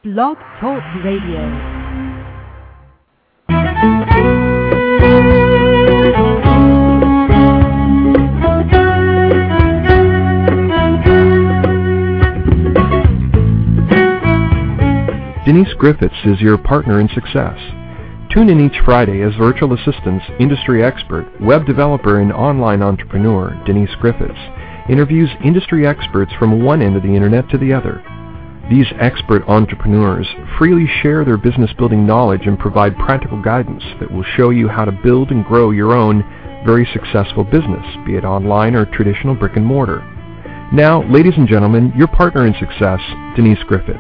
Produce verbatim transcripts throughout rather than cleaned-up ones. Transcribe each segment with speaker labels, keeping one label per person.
Speaker 1: Blog Talk Radio.
Speaker 2: Denise Griffiths is your partner in success. Tune in each Friday as virtual assistants, industry expert, web developer, and online entrepreneur Denise Griffiths interviews industry experts from one end of the internet to the other. These expert entrepreneurs freely share their business building knowledge and provide practical guidance that will show you how to build and grow your own very successful business, be it online or traditional brick and mortar. Now, ladies and gentlemen, your partner in success, Denise Griffiths.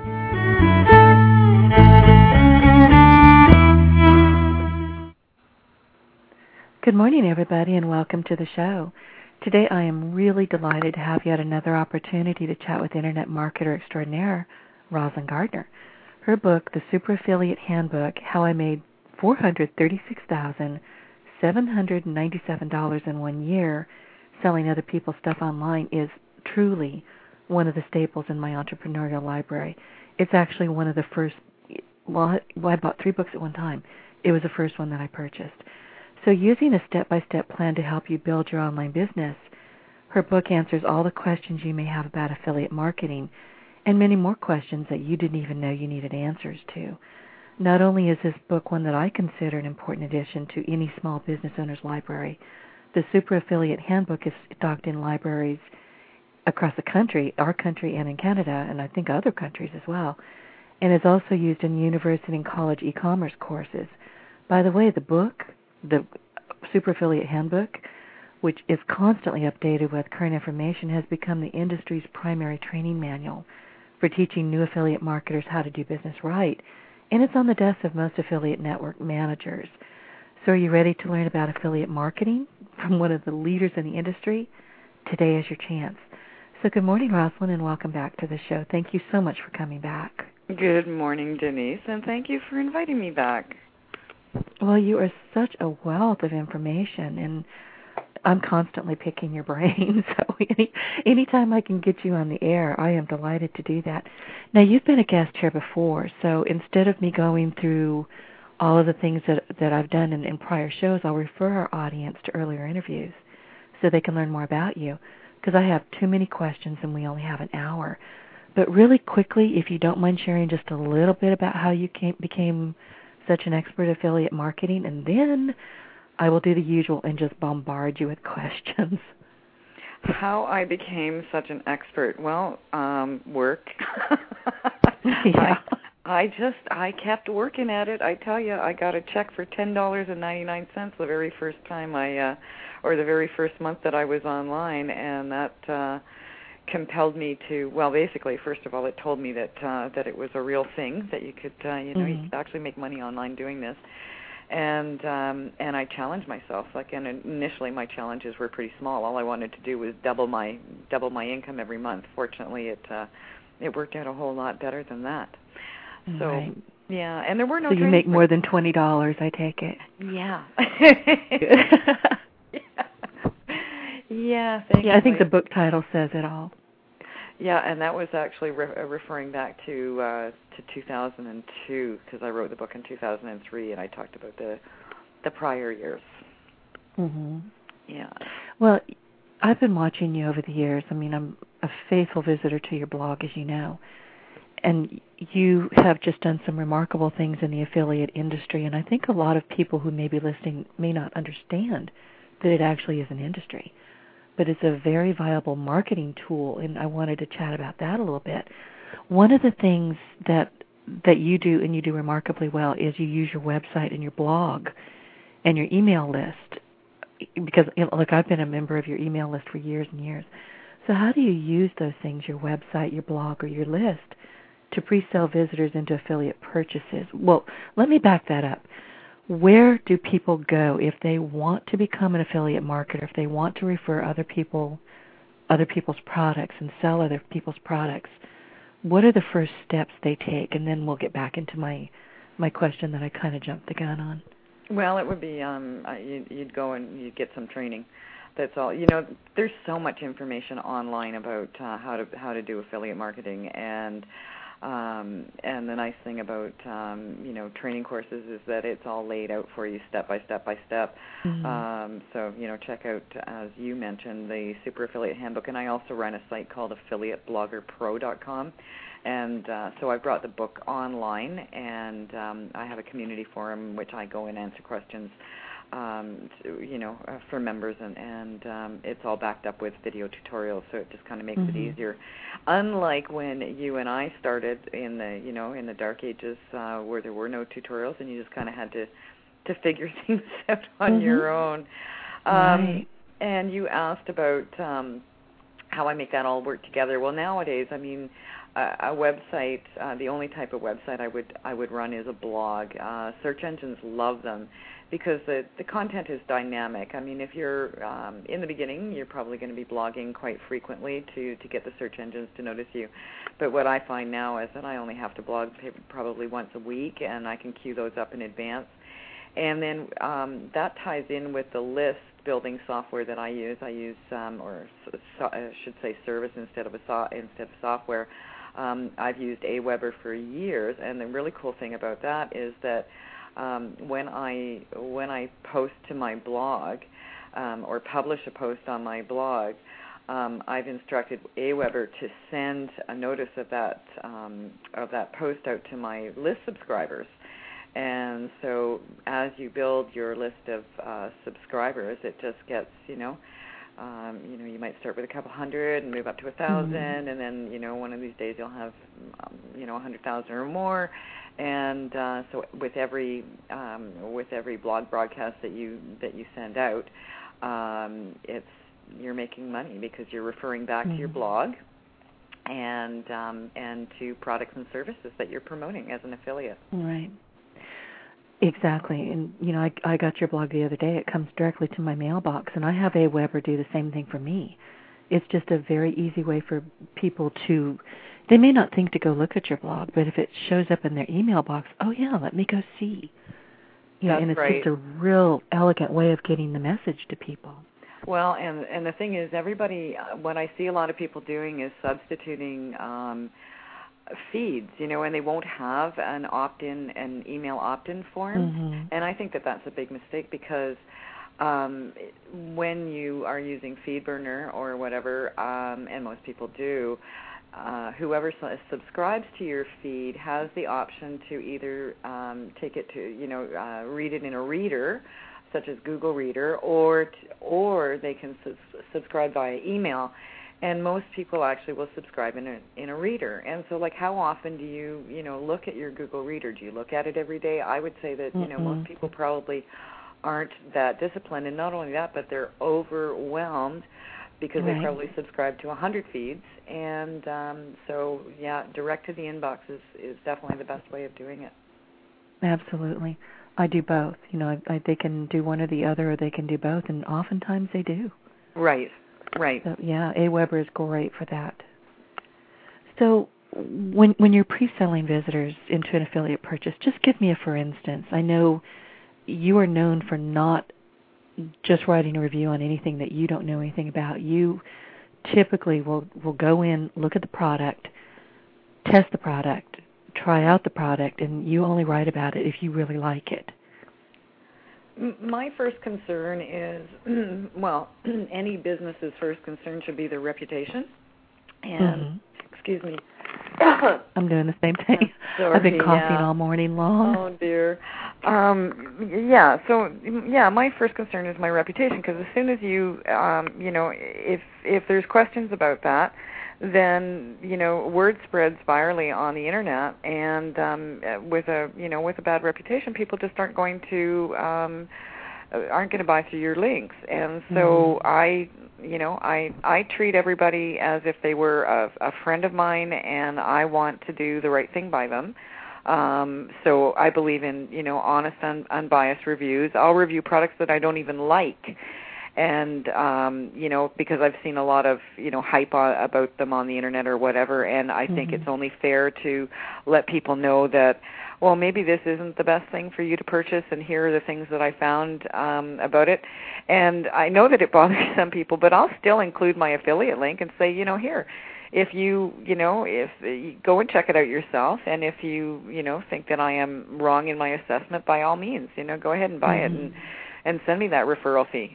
Speaker 3: Good morning, everybody, and welcome to the show. Today I am really delighted to have yet another opportunity to chat with Internet marketer extraordinaire, Rosalind Gardner. Her book, The Super Affiliate Handbook, How I Made four hundred thirty-six thousand seven hundred ninety-seven dollars in one year selling other people's stuff online, is truly one of the staples in my entrepreneurial library. It's actually one of the first, well, I bought three books at one time. It was the first one that I purchased. So using a step-by-step plan to help you build your online business, her book answers all the questions you may have about affiliate marketing and many more questions that you didn't even know you needed answers to. Not only is this book one that I consider an important addition to any small business owner's library, the Super Affiliate Handbook is stocked in libraries across the country, our country and in Canada, and I think other countries as well, and is also used in university and college e-commerce courses. By the way, the book, the Super Affiliate Handbook, which is constantly updated with current information, has become the industry's primary training manual for teaching new affiliate marketers how to do business right, and it's on the desks of most affiliate network managers. So are you ready to learn about affiliate marketing from one of the leaders in the industry? Today is your chance. So good morning, Rosalind, and welcome back to the show. Thank you so much for coming back.
Speaker 4: Good morning, Denise, and thank you for inviting me back.
Speaker 3: Well, you are such a wealth of information, and I'm constantly picking your brain. So any anytime I can get you on the air, I am delighted to do that. Now, you've been a guest here before, so instead of me going through all of the things that, that I've done in, in prior shows, I'll refer our audience to earlier interviews so they can learn more about you, because I have too many questions and we only have an hour. But really quickly, if you don't mind sharing just a little bit about how you came, became such an expert at affiliate marketing, and then I will do the usual and just bombard you with questions.
Speaker 4: How I became such an expert? Well, um, work.
Speaker 3: yeah.
Speaker 4: I, I just, I kept working at it. I tell you, I got a check for ten dollars and ninety-nine cents the very first time I, uh, or the very first month that I was online, and that uh, compelled me to, well, basically, first of all, it told me that uh, that it was a real thing, that you could, uh, you know, mm-hmm. you could actually make money online doing this. And um, and I challenged myself. Like, and initially, my challenges were pretty small. All I wanted to do was double my double my income every month. Fortunately, it uh, it worked out a whole lot better than that. So
Speaker 3: right.
Speaker 4: yeah, and there were no.
Speaker 3: So you make more than twenty dollars, I take it.
Speaker 4: Yeah. yeah. Yeah. Thank
Speaker 3: yeah,
Speaker 4: you.
Speaker 3: I think the book title says it all.
Speaker 4: Yeah, and that was actually re- referring back to uh, to two thousand two, because I wrote the book in two thousand three, and I talked about the the prior years.
Speaker 3: Mm-hmm.
Speaker 4: Yeah.
Speaker 3: Well, I've been watching you over the years. I mean, I'm a faithful visitor to your blog, as you know, and you have just done some remarkable things in the affiliate industry, and I think a lot of people who may be listening may not understand that it actually is an industry. But it's a very viable marketing tool, and I wanted to chat about that a little bit. One of the things that that you do, and you do remarkably well, is you use your website and your blog and your email list. Because, you know, look, I've been a member of your email list for years and years. So how do you use those things, your website, your blog, or your list, to pre-sell visitors into affiliate purchases? Well, let me back that up. Where do people go if they want to become an affiliate marketer, if they want to refer other people, other people's products and sell other people's products? What are the first steps they take? And then we'll get back into my my question that I kind of jumped the gun on.
Speaker 4: Well, it would be um, you'd, you'd go and you'd get some training. That's all. You know, there's so much information online about uh, how to how to do affiliate marketing, and Um, and the nice thing about, um, you know, training courses is that it's all laid out for you step by step by step.
Speaker 3: Mm-hmm.
Speaker 4: Um, so, you know, check out, as you mentioned, the Super Affiliate Handbook. And I also run a site called affiliate blogger pro dot com. And uh, so I brought the book online, and um, I have a community forum which I go and answer questions Um, to, you know, uh, for members, and, and um, it's all backed up with video tutorials, so it just kind of makes
Speaker 3: mm-hmm.
Speaker 4: it easier. Unlike when you and I started in the, you know, in the dark ages, uh, where there were no tutorials, and you just kind of had to, to figure things out on
Speaker 3: mm-hmm.
Speaker 4: your own. Um,
Speaker 3: right.
Speaker 4: And you asked about um, how I make that all work together. Well, nowadays, I mean, uh, a website, uh, the only type of website I would I would run is a blog. Uh, search engines love them, because the, the content is dynamic. I mean, if you're um, in the beginning, you're probably going to be blogging quite frequently to, to get the search engines to notice you. But what I find now is that I only have to blog probably once a week, and I can queue those up in advance. And then um, that ties in with the list building software that I use. I use, um, or so, I should say, service instead of a so, instead of software. Um, I've used Aweber for years, and the really cool thing about that is that Um, when I when I post to my blog um, or publish a post on my blog, um, I've instructed Aweber to send a notice of that um, of that post out to my list subscribers. And so, as you build your list of uh, subscribers, it just gets, you know, um, you know, you might start with a couple hundred and move up to a thousand, mm-hmm. and then, you know, one of these days you'll have, um, you know, a hundred thousand or more. And uh, so, with every um, with every blog broadcast that you that you send out, um, it's you're making money because you're referring back mm-hmm. to your blog and um, and to products and services that you're promoting as an affiliate.
Speaker 3: Right. Exactly. And, you know, I, I got your blog the other day. It comes directly to my mailbox, and I have Aweber do the same thing for me. It's just a very easy way for people to, they may not think to go look at your blog, but if it shows up in their email box, oh, yeah, let me go see. You know,
Speaker 4: That's
Speaker 3: and it's
Speaker 4: right.
Speaker 3: just a real elegant way of getting the message to people.
Speaker 4: Well, and and the thing is, everybody, what I see a lot of people doing is substituting um, feeds, you know, and they won't have an opt-in, an email opt-in form.
Speaker 3: Mm-hmm.
Speaker 4: And I think that that's a big mistake, because um, when you are using FeedBurner or whatever, um, and most people do, uh, whoever su- subscribes to your feed has the option to either um, take it to, you know, uh, read it in a reader, such as Google Reader, or t- or they can su- subscribe via email. And most people actually will subscribe in a in a reader. And so, like, how often do you, you know, look at your Google Reader? Do you look at it every day? I would say that, you know, mm-hmm. most people probably aren't that disciplined. And not only that, but they're overwhelmed because right. they probably subscribe to one hundred feeds. And um, so, yeah, direct to the inbox is, is definitely the best way of doing it.
Speaker 3: Absolutely. I do both. You know, I, I, they can do one or the other, or they can do both, and oftentimes they do.
Speaker 4: Right. Right.
Speaker 3: So, yeah, Aweber is great for that. So when when you're pre-selling visitors into an affiliate purchase, just give me a for instance. I know you are known for not just writing a review on anything that you don't know anything about. You typically will, will go in, look at the product, test the product, try out the product, and you only write about it if you really like it.
Speaker 4: My first concern is, well, any business's first concern should be their reputation. And, mm-hmm. excuse me.
Speaker 3: I'm doing the same thing.
Speaker 4: Sorry,
Speaker 3: I've been coughing
Speaker 4: yeah.
Speaker 3: all morning long.
Speaker 4: Oh, dear. Um, yeah, so, yeah, my first concern is my reputation, because as soon as you, um, you know, if if there's questions about that, then, you know, word spreads virally on the internet, and um, with a, you know, with a bad reputation, people just aren't going to, um, aren't going to buy through your links. And so mm-hmm. I, you know, I I treat everybody as if they were a, a friend of mine, and I want to do the right thing by them. Um, so I believe in, you know, honest, un- unbiased reviews. I'll review products that I don't even like. And, um, you know, because I've seen a lot of, you know, hype on, about them on the internet or whatever, and I mm-hmm. think it's only fair to let people know that, well, maybe this isn't the best thing for you to purchase, and here are the things that I found um, about it. And I know that it bothers some people, but I'll still include my affiliate link and say, you know, here, if you, you know, if you go and check it out yourself, and if you, you know, think that I am wrong in my assessment, by all means, you know, go ahead and buy mm-hmm. it and and send me that referral fee.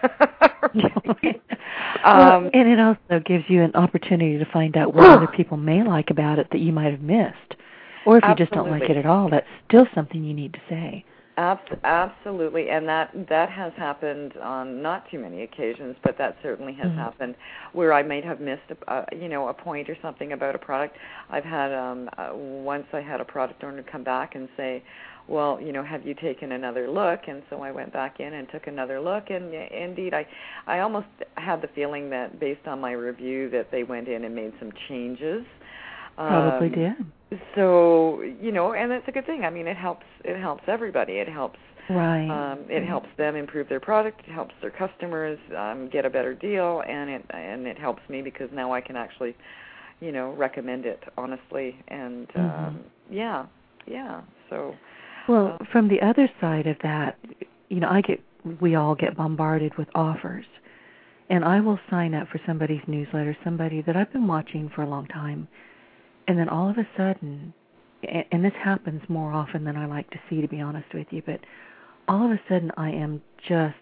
Speaker 3: um, well, and it also gives you an opportunity to find out what other people may like about it that you might have missed. Or if you
Speaker 4: absolutely.
Speaker 3: just don't like it at all, that's still something you need to say.
Speaker 4: Absolutely, and that that has happened on not too many occasions, but that certainly has mm-hmm. happened where I may have missed, a, uh, you know, a point or something about a product. I've had um, uh, once I had a product owner come back and say, well, you know, have you taken another look? And so I went back in and took another look, and indeed, I, I almost had the feeling that based on my review that they went in and made some changes.
Speaker 3: Probably
Speaker 4: um,
Speaker 3: did.
Speaker 4: So, you know, and that's a good thing. I mean, it helps. It helps everybody. It helps.
Speaker 3: Right.
Speaker 4: Um, it helps them improve their product. It helps their customers um, get a better deal, and it and it helps me because now I can actually, you know, recommend it honestly. And um, mm-hmm. yeah, yeah. So.
Speaker 3: Well, uh, from the other side of that, you know, I get we all get bombarded with offers, and I will sign up for somebody's newsletter, somebody that I've been watching for a long time. And then all of a sudden, and this happens more often than I like to see, to be honest with you, but all of a sudden I am just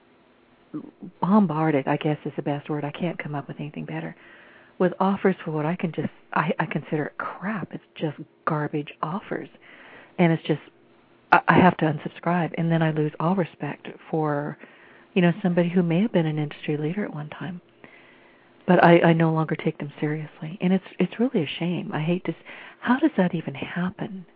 Speaker 3: bombarded, I guess is the best word. I can't come up with anything better, with offers for what I can just, I, I consider it crap. It's just garbage offers. And it's just, I, I have to unsubscribe. And then I lose all respect for, you know, somebody who may have been an industry leader at one time. But I, I no longer take them seriously, and it's it's really a shame. I hate to. How does that even happen?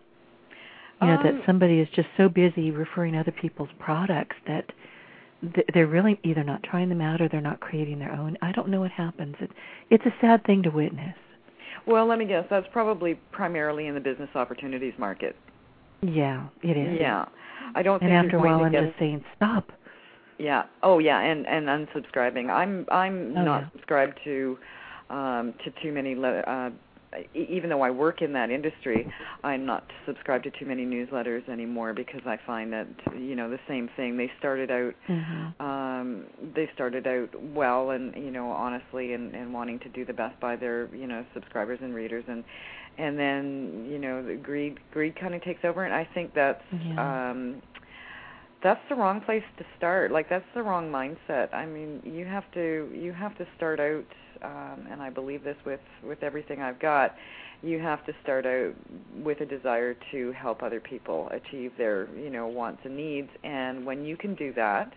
Speaker 3: You know, um, that somebody is just so busy referring other people's products that they're really either not trying them out or they're not creating their own. I don't know what happens. It, it's a sad thing to witness.
Speaker 4: Well, let me guess. That's probably primarily in the business opportunities market.
Speaker 3: Yeah, it is.
Speaker 4: Yeah, I don't.
Speaker 3: And
Speaker 4: think
Speaker 3: after a while, I'm just saying stop.
Speaker 4: Yeah. Oh, yeah. And, and unsubscribing. I'm I'm
Speaker 3: oh,
Speaker 4: not
Speaker 3: yeah.
Speaker 4: subscribed to um, to too many. Uh, even though I work in that industry, I'm not subscribed to too many newsletters anymore because I find that you know the same thing. They started out
Speaker 3: mm-hmm.
Speaker 4: um, they started out well and you know honestly and, and wanting to do the best by their you know subscribers and readers and and then you know the greed greed kind of takes over and I think that's.
Speaker 3: Yeah.
Speaker 4: Um, That's the wrong place to start. Like that's the wrong mindset. I mean, you have to you have to start out, um, and I believe this with, with everything I've got. You have to start out with a desire to help other people achieve their you know wants and needs. And when you can do that,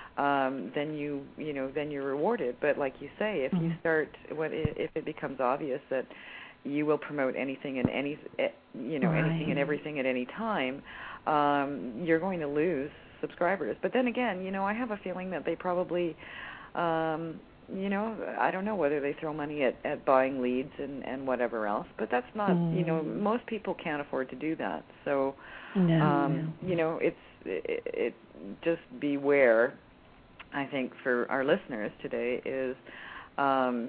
Speaker 4: um, then you you know then you're rewarded. But like you say, if mm-hmm. you start when if it becomes obvious that you will promote anything and any you know
Speaker 3: right.
Speaker 4: anything and everything at any time, um, you're going to lose subscribers. But then again, you know, I have a feeling that they probably, um, you know, I don't know whether they throw money at, at buying leads and, and whatever else, but that's not, mm. you know, most people can't afford to do that. So,
Speaker 3: no,
Speaker 4: um,
Speaker 3: no.
Speaker 4: you know, it's, it, it just beware, I think, for our listeners today is um,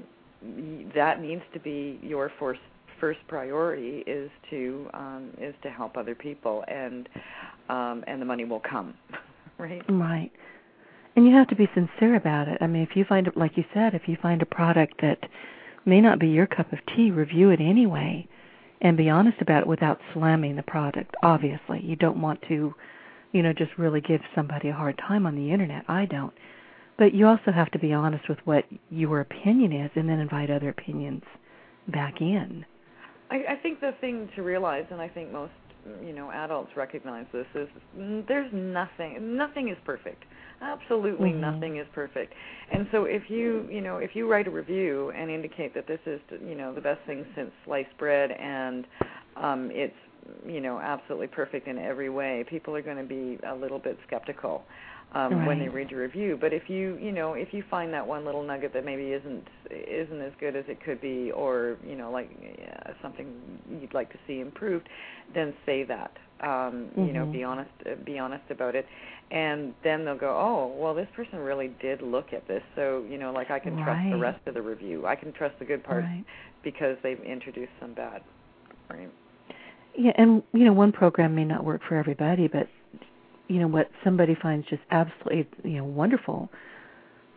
Speaker 4: that needs to be your first first priority is to um, is to help other people, and um, and the money will come, right?
Speaker 3: Right. And you have to be sincere about it. I mean, if you find, like you said, if you find a product that may not be your cup of tea, review it anyway, and be honest about it without slamming the product. Obviously, you don't want to, you know, just really give somebody a hard time on the internet. I don't. But you also have to be honest with what your opinion is, and then invite other opinions back in.
Speaker 4: I, I think the thing to realize, and I think most, you know, adults recognize this, is there's nothing, nothing is perfect. Absolutely mm-hmm. nothing is perfect. And so if you, you know, if you write a review and indicate that this is, you know, the best thing since sliced bread and um, it's, you know, absolutely perfect in every way, people are going to be a little bit skeptical. Um,
Speaker 3: right.
Speaker 4: when they read your review, but if you you know if you find that one little nugget that maybe isn't isn't as good as it could be, or you know like yeah, something you'd like to see improved, then say that. Um,
Speaker 3: mm-hmm.
Speaker 4: You know, be honest be honest about it, and then they'll go, oh, well, this person really did look at this, so you know, like I can
Speaker 3: right.
Speaker 4: trust the rest of the review. I can trust the good parts
Speaker 3: right.
Speaker 4: because they've introduced some bad. Right.
Speaker 3: Yeah, and you know, one program may not work for everybody, but you know, what somebody finds just absolutely, you know, wonderful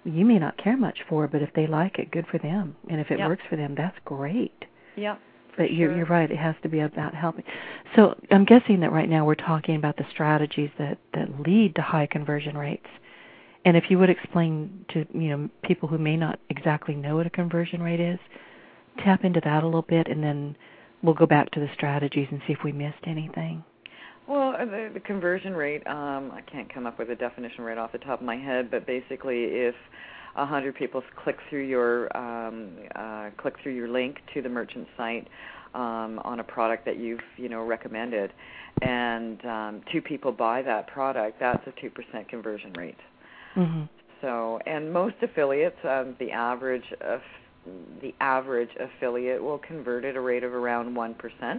Speaker 3: you may not care much for, but if they like it, good for them. And if it
Speaker 4: yep.
Speaker 3: works for them, that's great.
Speaker 4: Yeah.
Speaker 3: But you're,
Speaker 4: sure.
Speaker 3: you're right. It has to be about helping. So I'm guessing that right now we're talking about the strategies that, that lead to high conversion rates. And if you would explain to you know people who may not exactly know what a conversion rate is, tap into that a little bit, and then we'll go back to the strategies and see if we missed anything.
Speaker 4: Well, the, the conversion rate, um, I can't come up with a definition right off the top of my head, but basically if a hundred people click through your um, uh, click through your link to the merchant site um, on a product that you've you know recommended, and um, two people buy that product, that's a two percent conversion rate.
Speaker 3: Mm-hmm.
Speaker 4: So, and most affiliates, um, the average of the average affiliate will convert at a rate of around one percent.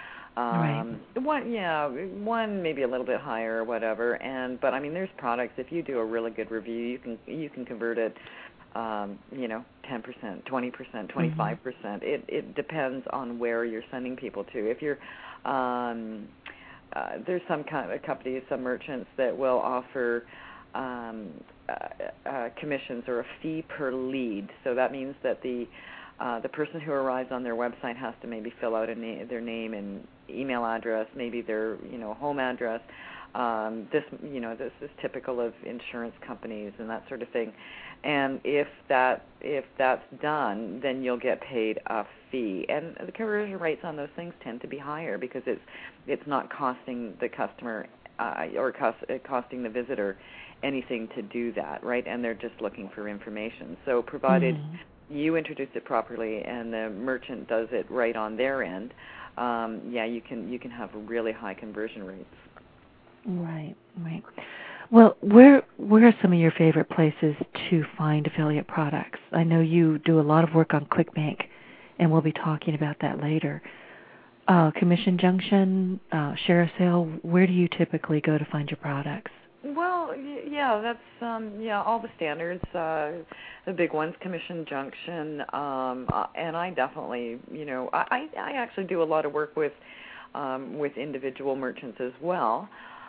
Speaker 4: Um,
Speaker 3: right.
Speaker 4: One, yeah, one maybe a little bit higher or whatever. And but I mean, there's products. If you do a really good review, you can you can convert it, um, you know, ten percent, twenty percent, twenty-five percent. Mm-hmm. It it depends on where you're sending people to. If you're um, uh, there's some kind of companies, some merchants that will offer um, uh, uh, commissions or a fee per lead. So that means that the Uh, the person who arrives on their website has to maybe fill out a na- their name and email address, maybe their you know home address. Um, this you know this is typical of insurance companies and that sort of thing. And if that if that's done, then you'll get paid a fee. And the conversion rates on those things tend to be higher because it's it's not costing the customer uh, or cost, uh, costing the visitor anything to do that, right? And they're just looking for information. So provided mm. you introduce it properly and the merchant does it right on their end, um, yeah, you can you can have really high conversion rates.
Speaker 3: Right, right. Well, where where are some of your favorite places to find affiliate products? I know you do a lot of work on ClickBank, and we'll be talking about that later. Uh, Commission Junction, uh, ShareASale, where do you typically go to find your products?
Speaker 4: Well, yeah, that's um, yeah, all the standards, uh, the big ones, Commission Junction, um, uh, and I definitely, you know, I, I actually do a lot of work with um, with individual merchants as well.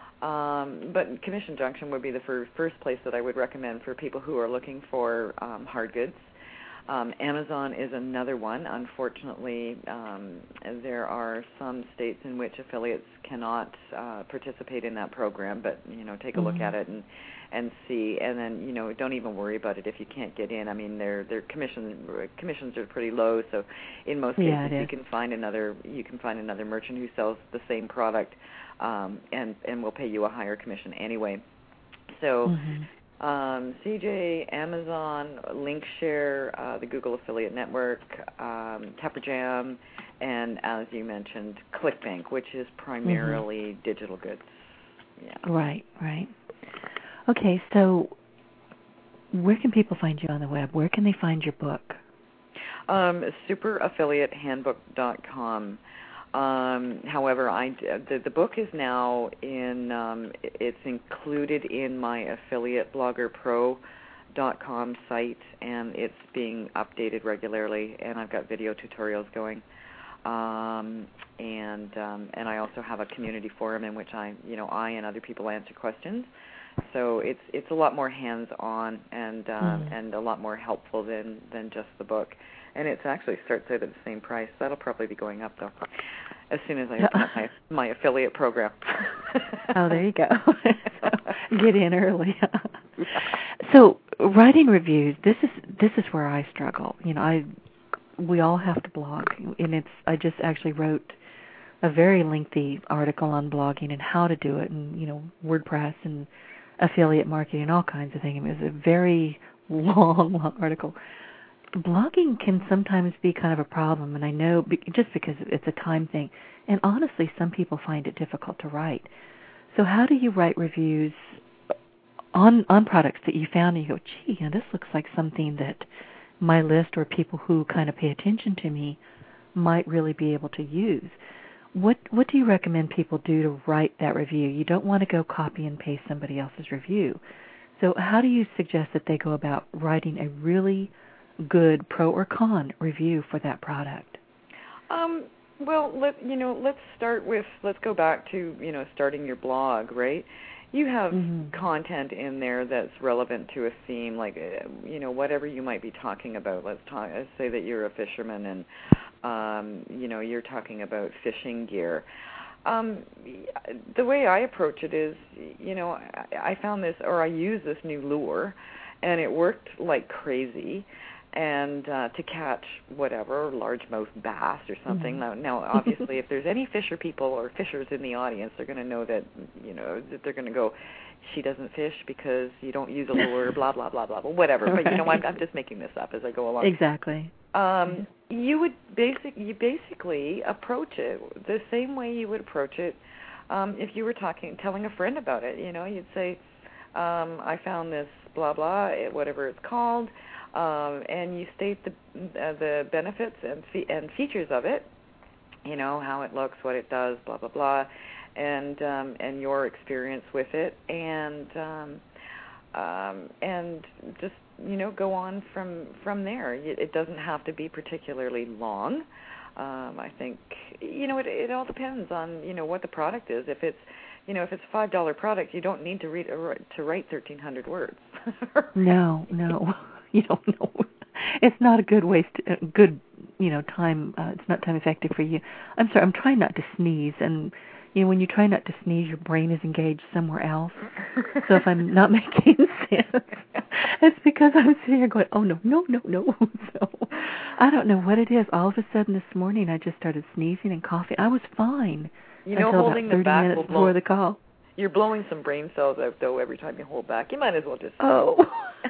Speaker 4: Um, but Commission Junction would be the fir- first place that I would recommend for people who are looking for um, hard goods. Um, Amazon is another one. Unfortunately, um, there are some states in which affiliates cannot uh, participate in that program, but, you know, take a mm-hmm. look at it and, and see. And then, you know, don't even worry about it if you can't get in. I mean, their their commission commissions are pretty low, so in most cases
Speaker 3: yeah,
Speaker 4: you can find another you can find another merchant who sells the same product um, and and will pay you a higher commission anyway. So. Mm-hmm. Um, C J, Amazon, Linkshare, uh, the Google Affiliate Network, um, Tepperjam, and as you mentioned, ClickBank, which is primarily mm-hmm. digital goods. Yeah.
Speaker 3: Right, right. Okay, so where can people find you on the web? Where can they find your book?
Speaker 4: Um, super affiliate handbook dot com. Um, however, I, the, the book is now in, um, it's included in my affiliate blogger pro dot com site, and it's being updated regularly, and I've got video tutorials going. Um, and um, and I also have a community forum in which I, you know, I and other people answer questions. So it's it's a lot more hands-on and uh, mm. and a lot more helpful than, than just the book. And it actually starts out at the same price. That'll probably be going up, though, as soon as I open up my, my affiliate program.
Speaker 3: Oh, there you go. So get in early. So writing reviews, this is this is where I struggle. You know, I we all have to blog, and it's I just actually wrote a very lengthy article on blogging and how to do it, and you know, WordPress and affiliate marketing and all kinds of things. It was a very long, long article. Blogging can sometimes be kind of a problem, and I know be, just because it's a time thing. And honestly, some people find it difficult to write. So how do you write reviews on on products that you found and you go, gee, you know, this looks like something that my list or people who kind of pay attention to me might really be able to use? What what do you recommend people do to write that review? You don't want to go copy and paste somebody else's review. So how do you suggest that they go about writing a really good pro or con review for that product?
Speaker 4: Um, well, let you know. Let's start with. Let's go back to you know starting your blog, right? you have
Speaker 3: mm-hmm.
Speaker 4: content in there that's relevant to a theme, like, you know, whatever you might be talking about. Let's talk. Let's say that you're a fisherman and, um, you know, you're talking about fishing gear. Um, the way I approach it is, you know, I, I found this, or I use this new lure, and it worked like crazy. And uh, to catch whatever, largemouth bass or something.
Speaker 3: Mm-hmm.
Speaker 4: Now, now, obviously, if there's any fisher people or fishers in the audience, they're going to know that, you know, that they're going to go, she doesn't fish because you don't use a lure, blah, blah, blah, blah, blah, whatever. Right. But, you know, I'm, I'm just making this up as I go along.
Speaker 3: Exactly.
Speaker 4: Um, you would basic, you basically approach it the same way you would approach it um, if you were talking, telling a friend about it. You know, you'd say, um, I found this blah, blah, whatever it's called. Um, and you state the uh, the benefits and fe- and features of it, you know, how it looks, what it does, blah blah blah, and um, and your experience with it, and um, um, and just you know go on from from there. It doesn't have to be particularly long. Um, I think you know it it all depends on you know what the product is. If it's you know if it's a five dollar product, you don't need to read to write thirteen hundred words.
Speaker 3: No, no. You don't know. It's not a good waste, uh, good, you know, time. Uh, it's not time effective for you. I'm sorry. I'm trying not to sneeze, and you know, when you try not to sneeze, your brain is engaged somewhere else. So if I'm not making sense, it's because I'm sitting here going, "Oh no, no, no, no." So I don't know what it is. All of a sudden this morning, I just started sneezing and coughing. I was fine
Speaker 4: you know,
Speaker 3: until
Speaker 4: holding
Speaker 3: about thirty
Speaker 4: the back
Speaker 3: minutes
Speaker 4: will
Speaker 3: before
Speaker 4: blow.
Speaker 3: the call.
Speaker 4: You're blowing some brain cells out though every time you hold back. You might as well just.
Speaker 3: Oh.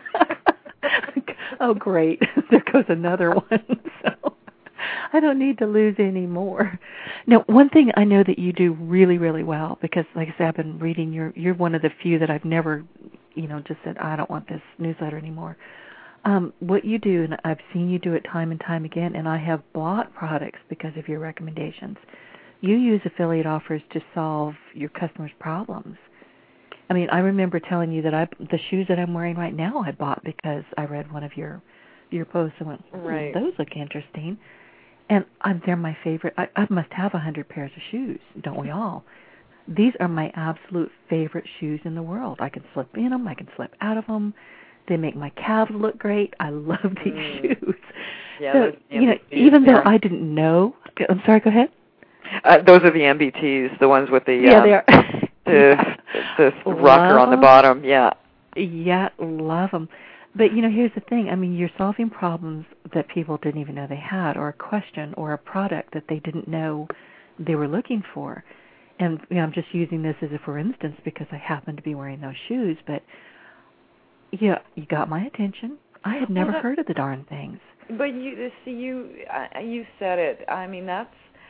Speaker 3: Oh, great. There goes another one. So I don't need to lose any more. Now, one thing I know that you do really, really well, because like I said, I've been reading your, you're one of the few that I've never, you know, just said, I don't want this newsletter anymore. Um, what you do, and I've seen you do it time and time again, and I have bought products because of your recommendations. You use affiliate offers to solve your customers' problems. I mean, I remember telling you that I the shoes that I'm wearing right now I bought because I read one of your your posts and went, hmm,
Speaker 4: right.
Speaker 3: those look interesting. And I'm, they're my favorite. I, I must have a hundred pairs of shoes, don't we all? These are my absolute favorite shoes in the world. I can slip in them. I can slip out of them. They make my calves look great. I love these mm. shoes.
Speaker 4: Yeah,
Speaker 3: so,
Speaker 4: those
Speaker 3: you know, even
Speaker 4: yeah.
Speaker 3: though I didn't know, I'm sorry, go ahead.
Speaker 4: Uh, those are the M B Ts, the ones with the
Speaker 3: yeah,
Speaker 4: um,
Speaker 3: they are.
Speaker 4: the, the, the rocker on the bottom. Yeah.
Speaker 3: Yeah, love them. But, you know, here's the thing. I mean, you're solving problems that people didn't even know they had, or a question or a product that they didn't know they were looking for. And, you know, I'm just using this as a for instance because I happen to be wearing those shoes. But, yeah, you got my attention. I had never well, that, heard of the darn things.
Speaker 4: But you see, you uh, you said it. I mean, that's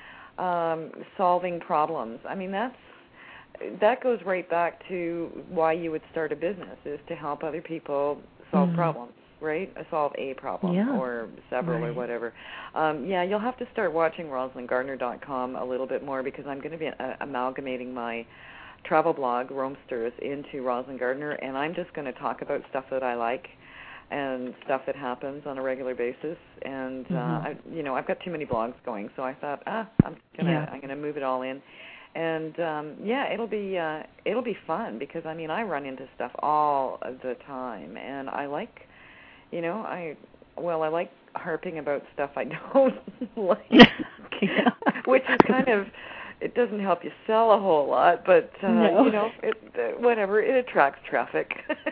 Speaker 4: um, solving problems. I mean, that's that goes right back to why you would start a business, is to help other people solve mm-hmm. problems, right? Solve a problem
Speaker 3: yeah.
Speaker 4: or several
Speaker 3: right.
Speaker 4: or whatever. Um, yeah, you'll have to start watching Rosalind Gardner dot com a little bit more because I'm going to be uh, amalgamating my travel blog, Roamsters, into Rosalind Gardner, and I'm just going to talk about stuff that I like and stuff that happens on a regular basis. And
Speaker 3: mm-hmm.
Speaker 4: uh, I, you know, I've got too many blogs going, so I thought, ah, I'm gonna
Speaker 3: yeah.
Speaker 4: I'm gonna move it all in. And um, yeah, it'll be uh, it'll be fun because I mean I run into stuff all the time, and I like, you know, I well I like harping about stuff I don't like,
Speaker 3: yeah.
Speaker 4: which is kind of, it doesn't help you sell a whole lot, but uh,
Speaker 3: no.
Speaker 4: you know, it, uh, whatever, it attracts traffic.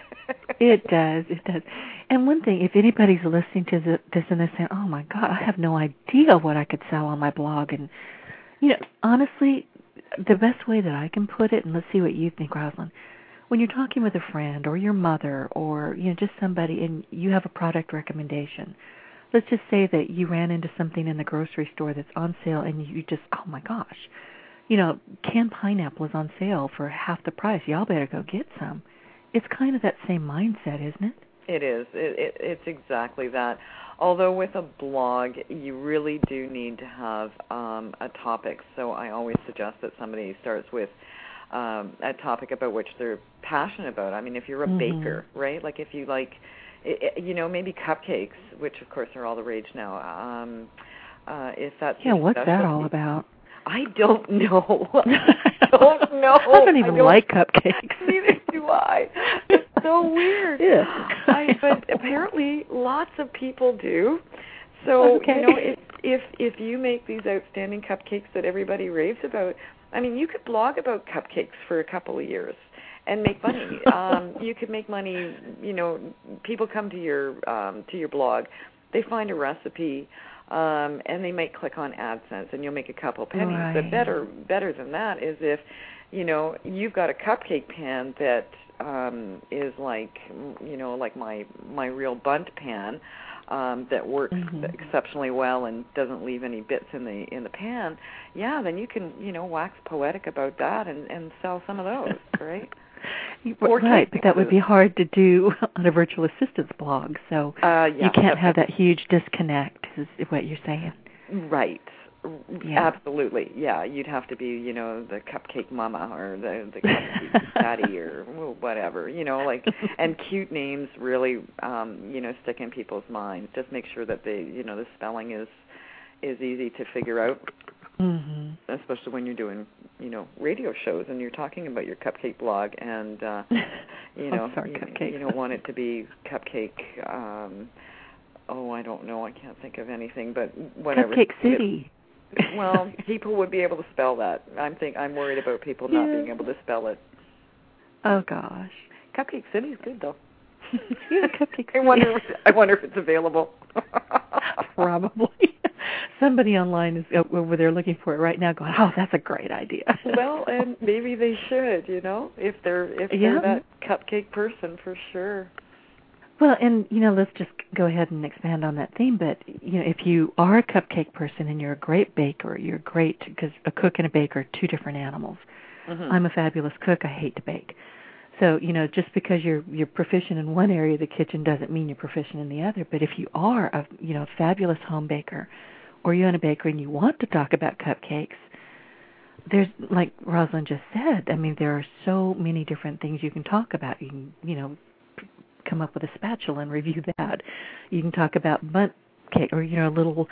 Speaker 3: It does, it does. And one thing, if anybody's listening to the, this and they're saying, "Oh my God, I have no idea what I could sell on my blog," and you know, honestly, the best way that I can put it, and let's see what you think, Rosalind, when you're talking with a friend or your mother or, you know, just somebody and you have a product recommendation, let's just say that you ran into something in the grocery store that's on sale and you just, oh my gosh, you know, canned pineapple is on sale for half the price. Y'all better go get some. It's kind of that same mindset, isn't it?
Speaker 4: It is. It, it, it's exactly that. Although with a blog, you really do need to have um, a topic. So I always suggest that somebody starts with um, a topic about which they're passionate about. I mean, if you're a mm-hmm. baker, right? Like if you like, you know, maybe cupcakes, which of course are all the rage now. Um, uh, if that's
Speaker 3: yeah, what's that all about?
Speaker 4: I don't know. I don't know.
Speaker 3: I don't even I don't, like cupcakes.
Speaker 4: Neither do I. It's so weird.
Speaker 3: Yeah.
Speaker 4: I, but apparently lots of people do. So,
Speaker 3: okay.
Speaker 4: you know, if, if if you make these outstanding cupcakes that everybody raves about, I mean, you could blog about cupcakes for a couple of years and make money. um, you could make money, you know, people come to your um, to your blog, they find a recipe, um, and they might click on AdSense, and you'll make a couple pennies.
Speaker 3: Right.
Speaker 4: But better better than that is if, you know, you've got a cupcake pan that um, is like, you know, like my my real Bundt pan. Um, that works mm-hmm. exceptionally well and doesn't leave any bits in the in the pan, yeah, then you can, you know, wax poetic about that and, and sell some of those, right?
Speaker 3: Or right, but that would be hard to do on a virtual assistant's blog, so
Speaker 4: uh, yeah,
Speaker 3: you can't have that huge disconnect, is what you're saying.
Speaker 4: Right.
Speaker 3: Yeah.
Speaker 4: Absolutely, yeah. You'd have to be, you know, the cupcake mama or the, the cupcake daddy or whatever, you know, like, and cute names really, um, you know, stick in people's minds. Just make sure that they, you know, the spelling is is easy to figure out,
Speaker 3: mm-hmm.
Speaker 4: especially when you're doing, you know, radio shows and you're talking about your cupcake blog, and uh, you know,
Speaker 3: sorry,
Speaker 4: you, you don't want it to be cupcake. Um, oh, I don't know. I can't think of anything, but whatever.
Speaker 3: Cupcake City.
Speaker 4: It, well, people would be able to spell that. I'm think I'm worried about people
Speaker 3: yeah.
Speaker 4: not being able to spell it.
Speaker 3: Oh gosh,
Speaker 4: Cupcake City is good though.
Speaker 3: Yeah, Cupcake City.
Speaker 4: I wonder. If, I wonder if it's available.
Speaker 3: Probably. Somebody online is over there looking for it right now, going, "Oh, that's a great idea."
Speaker 4: Well, and maybe they should. You know, if they're if
Speaker 3: yeah.
Speaker 4: they're that cupcake person, for sure.
Speaker 3: Well, and, you know, let's just go ahead and expand on that theme. But, you know, if you are a cupcake person and you're a great baker, you're great, because a cook and a baker are two different animals.
Speaker 4: Mm-hmm.
Speaker 3: I'm a fabulous cook. I hate to bake. So, you know, just because you're you're proficient in one area of the kitchen doesn't mean you're proficient in the other. But if you are a, you know, fabulous home baker, or you own a bakery and you want to talk about cupcakes, there's, like Rosalind just said, I mean, there are so many different things you can talk about. You can, you know, come up with a spatula and review that. You can talk about Bundt cake, or, you know, little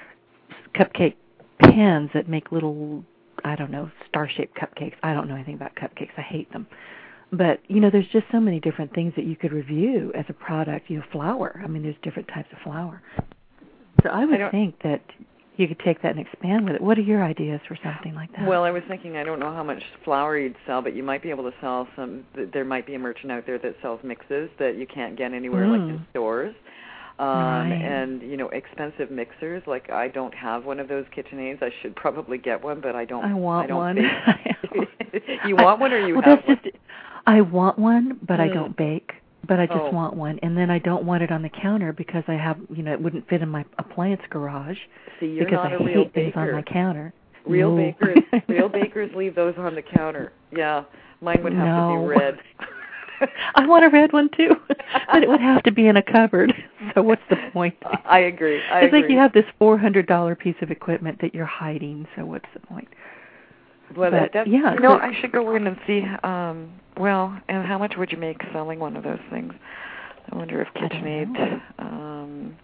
Speaker 3: cupcake pans that make little, I don't know, star-shaped cupcakes. I don't know anything about cupcakes. I hate them. But, you know, there's just so many different things that you could review as a product. You know, flour. I mean, there's different types of flour. So I would I think that you could take that and expand with it. What are your ideas for something like that?
Speaker 4: Well, I was thinking, I don't know how much flour you'd sell, but you might be able to sell some, there might be a merchant out there that sells mixes that you can't get anywhere, mm. like in stores. Um,
Speaker 3: right.
Speaker 4: And, you know, expensive mixers. Like, I don't have one of those KitchenAids. I should probably get one, but I don't.
Speaker 3: I want
Speaker 4: I don't
Speaker 3: one.
Speaker 4: You want one, or you
Speaker 3: well,
Speaker 4: have
Speaker 3: that's
Speaker 4: one?
Speaker 3: Just, I want one, but
Speaker 4: mm.
Speaker 3: I don't bake. But I just
Speaker 4: oh.
Speaker 3: want one, and then I don't want it on the counter because I have, you know, it wouldn't fit in my appliance garage.
Speaker 4: See, you're
Speaker 3: because
Speaker 4: not
Speaker 3: I
Speaker 4: a real
Speaker 3: hate
Speaker 4: baker.
Speaker 3: things on my counter.
Speaker 4: Real
Speaker 3: no.
Speaker 4: bakers, real bakers leave those on the counter. Yeah, mine would have
Speaker 3: no.
Speaker 4: to be red.
Speaker 3: I want a red one too, but it would have to be in a cupboard. So what's the point?
Speaker 4: I agree. I
Speaker 3: it's
Speaker 4: agree.
Speaker 3: like you have this four hundred dollar piece of equipment that you're hiding. So what's the point?
Speaker 4: Well,
Speaker 3: but,
Speaker 4: that,
Speaker 3: yeah,
Speaker 4: you know,
Speaker 3: so,
Speaker 4: I should go in and see. Um, well, and how much would you make selling one of those things? I wonder if KitchenAid. Um,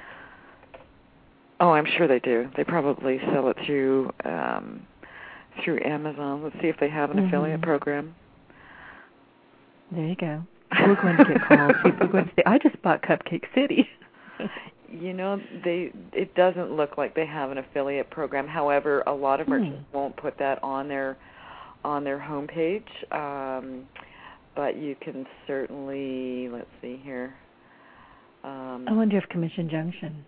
Speaker 4: oh, I'm sure they do. They probably sell it through um, through Amazon. Let's see if they have an mm-hmm. affiliate program.
Speaker 3: There you go. We're going to get calls. People are going to say, "I just bought Cupcake City."
Speaker 4: You know, they it doesn't look like they have an affiliate program. However, a lot of merchants hmm. won't put that on their on their homepage. Um, but you can certainly, let's see here. Um,
Speaker 3: I wonder if Commission Junction.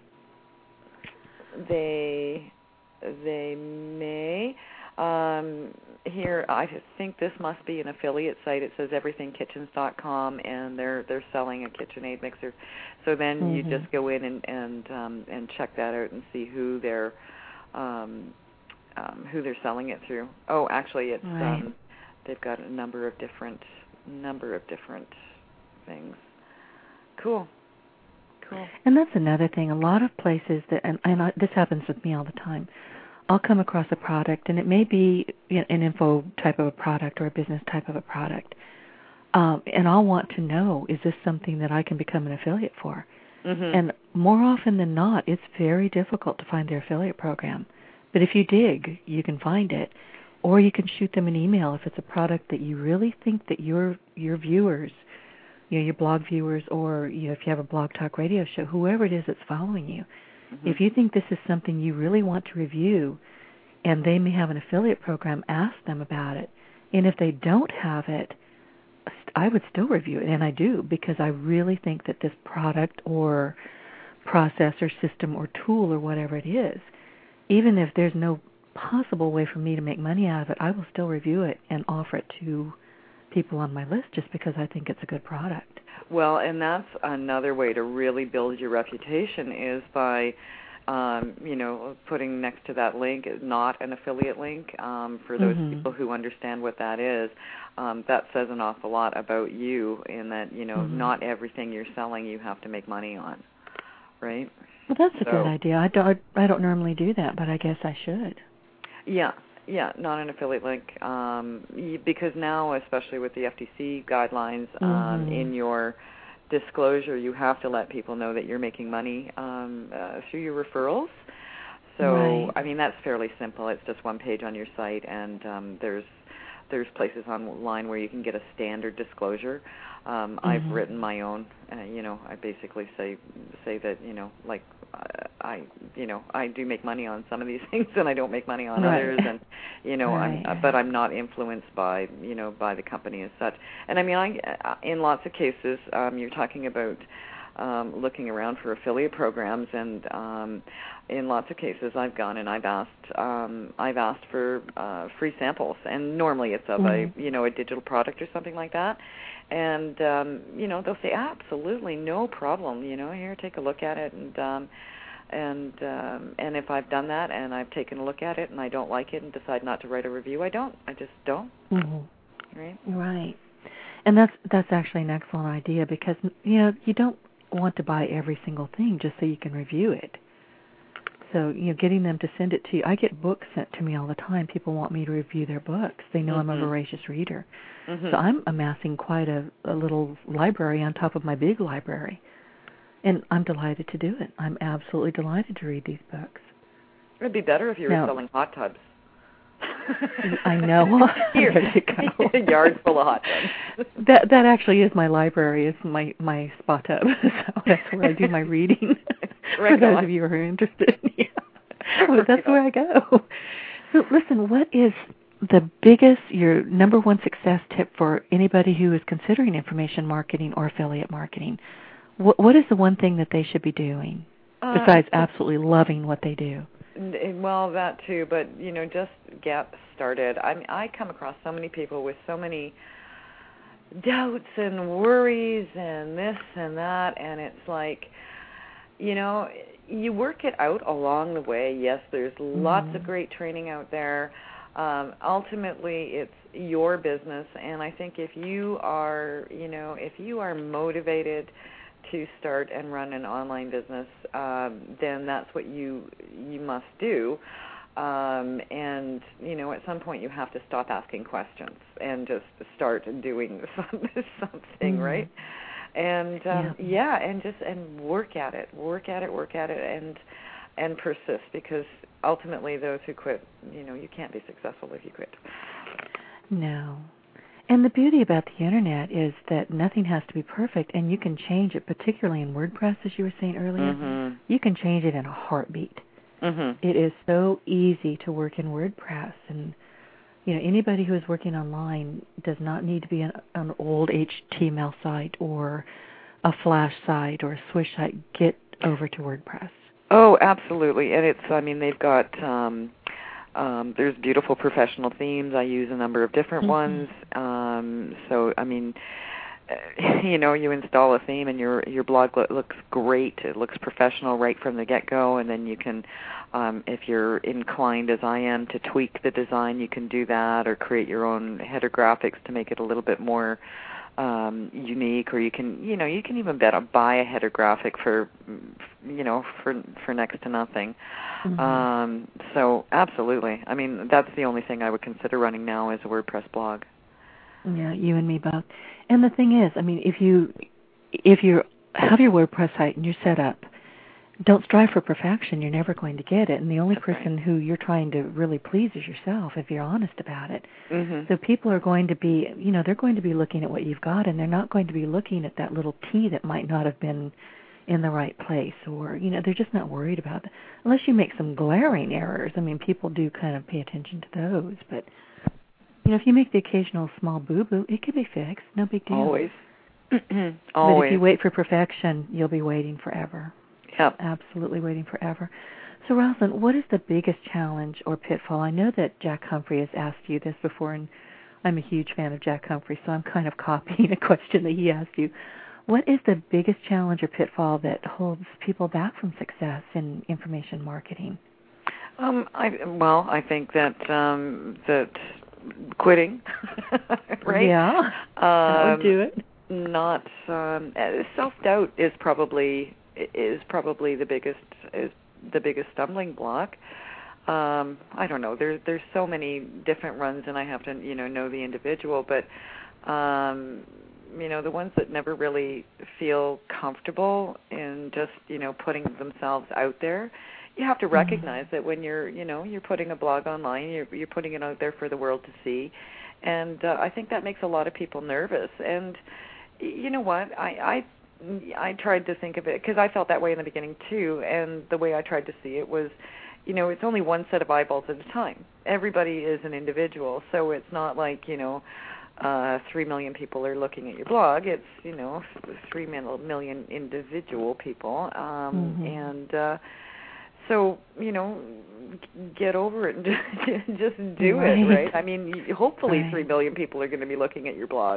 Speaker 4: They they may. Um, here, I think this must be an affiliate site. It says everything kitchens dot com, and they're they're selling a KitchenAid mixer. So then mm-hmm. you just go in and and um, and check that out and see who they're um, um, who they're selling it through. Oh, actually, it's
Speaker 3: right.
Speaker 4: um, they've got a number of different number of different things. Cool. Cool.
Speaker 3: And that's another thing. A lot of places that, and, and I, this happens with me all the time. I'll come across a product, and it may be you know, an info type of a product or a business type of a product, um, and I'll want to know, is this something that I can become an affiliate for?
Speaker 4: Mm-hmm.
Speaker 3: And more often than not, it's very difficult to find their affiliate program But if you dig, you can find it. Or you can shoot them an email if it's a product that you really think that your your viewers, you know, your blog viewers, or you know, if you have a Blog Talk Radio show, whoever it is that's following you, mm-hmm. if you think this is something you really want to review, and they may have an affiliate program, ask them about it. And if they don't have it, I would still review it, and I do, because I really think that this product or process or system or tool or whatever it is, even if there's no possible way for me to make money out of it, I will still review it and offer it to people on my list just because I think it's a good product.
Speaker 4: Well, and that's another way to really build your reputation is by, um, you know, putting next to that link, not an affiliate link, um, for those mm-hmm. people who understand what that is. Um, that says an awful lot about you in that, you know, mm-hmm. not everything you're selling you have to make money on, right?
Speaker 3: Well, that's a
Speaker 4: so,
Speaker 3: good idea. I don't, I don't normally do that, but I guess I should.
Speaker 4: Yeah, yeah, not an affiliate link, um, because now, especially with the F T C guidelines, um, mm-hmm. in your disclosure, you have to let people know that you're making money um, uh, through your referrals. So,
Speaker 3: right.
Speaker 4: I mean, that's fairly simple. It's just one page on your site, and um, there's there's places online where you can get a standard disclosure. Um, mm-hmm. I've written my own. Uh, you know, I basically say say that you know, like uh, I you know I do make money on some of these things, and I don't make money on
Speaker 3: right.
Speaker 4: others, and you know,
Speaker 3: right.
Speaker 4: I'm, but I'm not influenced by you know by the company as such. And I mean, I in lots of cases, um, you're talking about um, looking around for affiliate programs, and um, in lots of cases, I've gone and I've asked um, I've asked for uh, free samples, and normally it's of mm-hmm. a you know a digital product or something like that. And, um, you know, they'll say, absolutely, no problem, you know, here, take a look at it. And um, and um, and if I've done that and I've taken a look at it and I don't like it and decide not to write a review, I don't. I just don't.
Speaker 3: Mm-hmm.
Speaker 4: Right?
Speaker 3: Right. And that's that's actually an excellent idea because, you know, you don't want to buy every single thing just so you can review it. So, you know, getting them to send it to you. I get books sent to me all the time. People want me to review their books. They know mm-hmm. I'm a voracious reader. Mm-hmm. So I'm amassing quite a, a little library on top of my big library. And I'm delighted to do it. I'm absolutely delighted to read these books.
Speaker 4: It would be better if you were now, selling hot tubs.
Speaker 3: I know.
Speaker 4: Here,
Speaker 3: there you go.
Speaker 4: A yard full of hot tubs.
Speaker 3: That that actually is my library. It's my, my spa tub. So that's where I do my reading.
Speaker 4: Right
Speaker 3: For those
Speaker 4: on.
Speaker 3: of you who are interested. Yeah. Well, that's where I go. So listen, what is the biggest, your number one success tip for anybody who is considering information marketing or affiliate marketing? What, what is the one thing that they should be doing uh, besides absolutely loving what they do?
Speaker 4: Well, that too, but, you know, just get started. I mean, I come across so many people with so many doubts and worries and this and that, and it's like, you know, you work it out along the way. Yes, there's mm-hmm. lots of great training out there. Um, ultimately, it's your business, and I think if you are, you know, if you are motivated to start and run an online business, um, then that's what you you must do. Um, and, you know, at some point you have to stop asking questions and just start doing something, mm-hmm. right? And um, yeah. yeah, and just and work at it, work at it, work at it, and and persist, because ultimately those who quit, you know, you can't be successful if you quit.
Speaker 3: No. And the beauty about the Internet is that nothing has to be perfect, and you can change it, particularly in WordPress, as you were saying earlier.
Speaker 4: Mm-hmm.
Speaker 3: You can change it in a heartbeat.
Speaker 4: Mm-hmm.
Speaker 3: It is so easy to work in WordPress, and you know, anybody who is working online does not need to be an, an old H T M L site or a Flash site or a Swish site. Get over to WordPress.
Speaker 4: Oh, absolutely. And it's, I mean, they've got, um, um, there's beautiful professional themes. I use a number of different mm-hmm. ones. Um, so, I mean, you know, you install a theme and your your blog lo- looks great. It looks professional right from the get-go, and then you can, um, if you're inclined as I am to tweak the design, you can do that, or create your own header graphics to make it a little bit more um, unique. Or you can, you know, you can even bet buy a header graphic for, you know, for for next to nothing. Mm-hmm. Um, so absolutely. I mean, that's the only thing I would consider running now is a WordPress blog.
Speaker 3: Yeah, you and me both. And the thing is, I mean, if you if you have your WordPress site and you're set up, don't strive for perfection. You're never going to get it. And the only
Speaker 4: That's
Speaker 3: person
Speaker 4: right.
Speaker 3: who you're trying to really please is yourself, if you're honest about it.
Speaker 4: Mm-hmm.
Speaker 3: So people are going to be, you know, they're going to be looking at what you've got, and they're not going to be looking at that little T that might not have been in the right place, or, you know, they're just not worried about that. Unless you make some glaring errors. I mean, people do kind of pay attention to those, but, you know, if you make the occasional small boo-boo, it could be fixed. No big deal.
Speaker 4: Always. Always.
Speaker 3: But if you wait for perfection, you'll be waiting forever.
Speaker 4: Yep.
Speaker 3: Absolutely waiting forever. So, Rosalind, what is the biggest challenge or pitfall? I know that Jack Humphrey has asked you this before, and I'm a huge fan of Jack Humphrey, so I'm kind of copying a question that he asked you. What is the biggest challenge or pitfall that holds people back from success in information marketing?
Speaker 4: Um, I, well, I think that um, that quitting, right?
Speaker 3: Yeah,
Speaker 4: um,
Speaker 3: that would do it.
Speaker 4: Not um, self-doubt is probably is probably the biggest is the biggest stumbling block. Um, I don't know. There's there's so many different runs, and I have to you know know the individual, but um, you know the ones that never really feel comfortable in just you know putting themselves out there. You have to recognize mm-hmm. that when you're you know you're putting a blog online, you're you're putting it out there for the world to see, and uh, I think that makes a lot of people nervous. And you know what? I I, I tried to think of it because I felt that way in the beginning too, and the way I tried to see it was, you know, it's only one set of eyeballs at a time. Everybody is an individual, so it's not like you know, uh, three million people are looking at your blog. It's you know, three million individual people, um, mm-hmm. and uh, so you know, get over it and just, just do right. it, right? I mean, hopefully, right. three million people are going to be looking at your blog.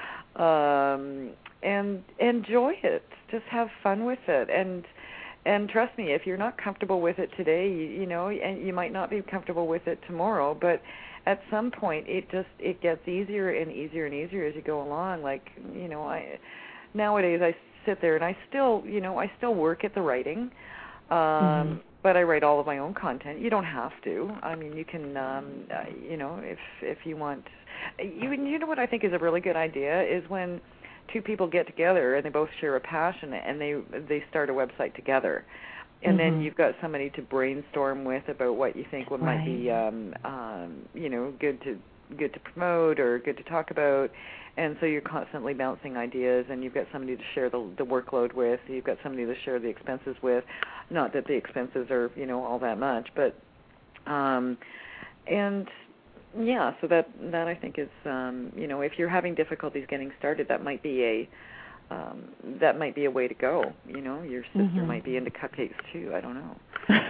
Speaker 4: Um, and enjoy it. Just have fun with it, and and trust me, if you're not comfortable with it today, you, you know, and you might not be comfortable with it tomorrow, but at some point, it just it gets easier and easier and easier as you go along. Like you know, I nowadays I sit there and I still, you know, I still work at the writing, um, mm-hmm. but I write all of my own content. You don't have to. I mean, you can, um, uh, you know, if if you want. You, you know what I think is a really good idea is when two people get together and they both share a passion and they they start a website together, and mm-hmm. then you've got somebody to brainstorm with about what you think would right. might be um, um, you know good to good to promote or good to talk about, and so you're constantly bouncing ideas, and you've got somebody to share the the workload with, you've got somebody to share the expenses with, not that the expenses are you know all that much, but um, and. Yeah, so that that I think is um, you know if you're having difficulties getting started, that might be a um, that might be a way to go. You know, your sister mm-hmm. might be into cupcakes too. I don't know.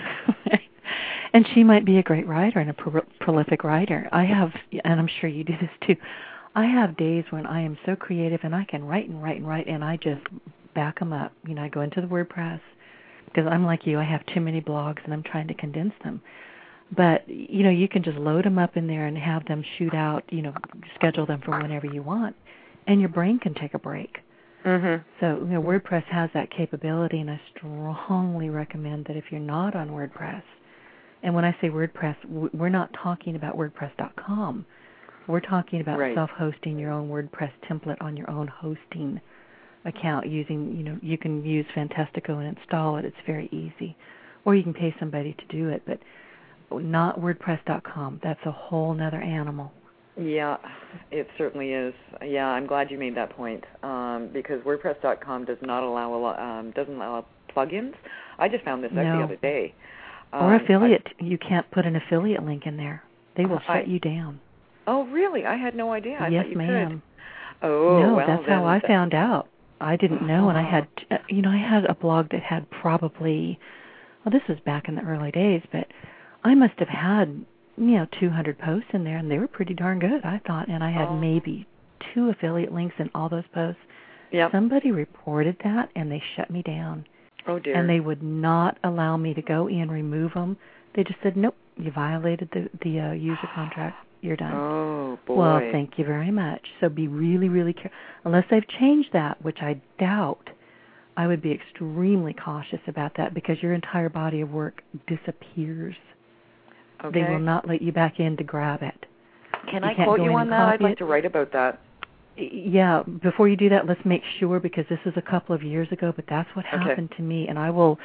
Speaker 3: And she might be a great writer and a pro- prolific writer. I have, and I'm sure you do this too. I have days when I am so creative and I can write and write and write, and I just back them up. You know, I go into the WordPress because I'm like you. I have too many blogs and I'm trying to condense them. But, you know, you can just load them up in there and have them shoot out, you know, schedule them for whenever you want, and your brain can take a break.
Speaker 4: Mm-hmm.
Speaker 3: So, you know, WordPress has that capability, and I strongly recommend that if you're not on WordPress, and when I say WordPress, we're not talking about WordPress dot com. We're talking about right. self-hosting your own WordPress template on your own hosting account using, you know, you can use Fantastico and install it. It's very easy. Or you can pay somebody to do it, but not WordPress dot com. That's a whole nother animal.
Speaker 4: Yeah, it certainly is. Yeah, I'm glad you made that point um, because WordPress dot com does not allow a lot, um, doesn't allow plugins. I just found this out
Speaker 3: no.
Speaker 4: the other day. Um,
Speaker 3: or affiliate. I, you can't put an affiliate link in there. They will
Speaker 4: I,
Speaker 3: shut you down.
Speaker 4: Oh, really? I had no idea. I
Speaker 3: yes,
Speaker 4: thought you
Speaker 3: ma'am.
Speaker 4: could. Oh,
Speaker 3: no,
Speaker 4: well,
Speaker 3: that's
Speaker 4: then,
Speaker 3: how I found out. I didn't know, and I had, you know, I had a blog that had probably, well, this was back in the early days, but I must have had, you know, two hundred posts in there, and they were pretty darn good, I thought. And I had oh. maybe two affiliate links in all those posts.
Speaker 4: Yep.
Speaker 3: Somebody reported that, and they shut me down.
Speaker 4: Oh, dear.
Speaker 3: And they would not allow me to go in, remove them. They just said, nope, you violated the, the uh, user contract. You're done.
Speaker 4: Oh, boy.
Speaker 3: Well, thank you very much. So be really, really careful. Unless they've changed that, which I doubt, I would be extremely cautious about that because your entire body of work disappears.
Speaker 4: Okay.
Speaker 3: They will not let you back in to grab it.
Speaker 4: Can
Speaker 3: you
Speaker 4: I quote you on that? I'd like
Speaker 3: it.
Speaker 4: to write about that.
Speaker 3: Yeah, before you do that, let's make sure, because this is a couple of years ago, but that's what happened
Speaker 4: okay.
Speaker 3: to me, and I will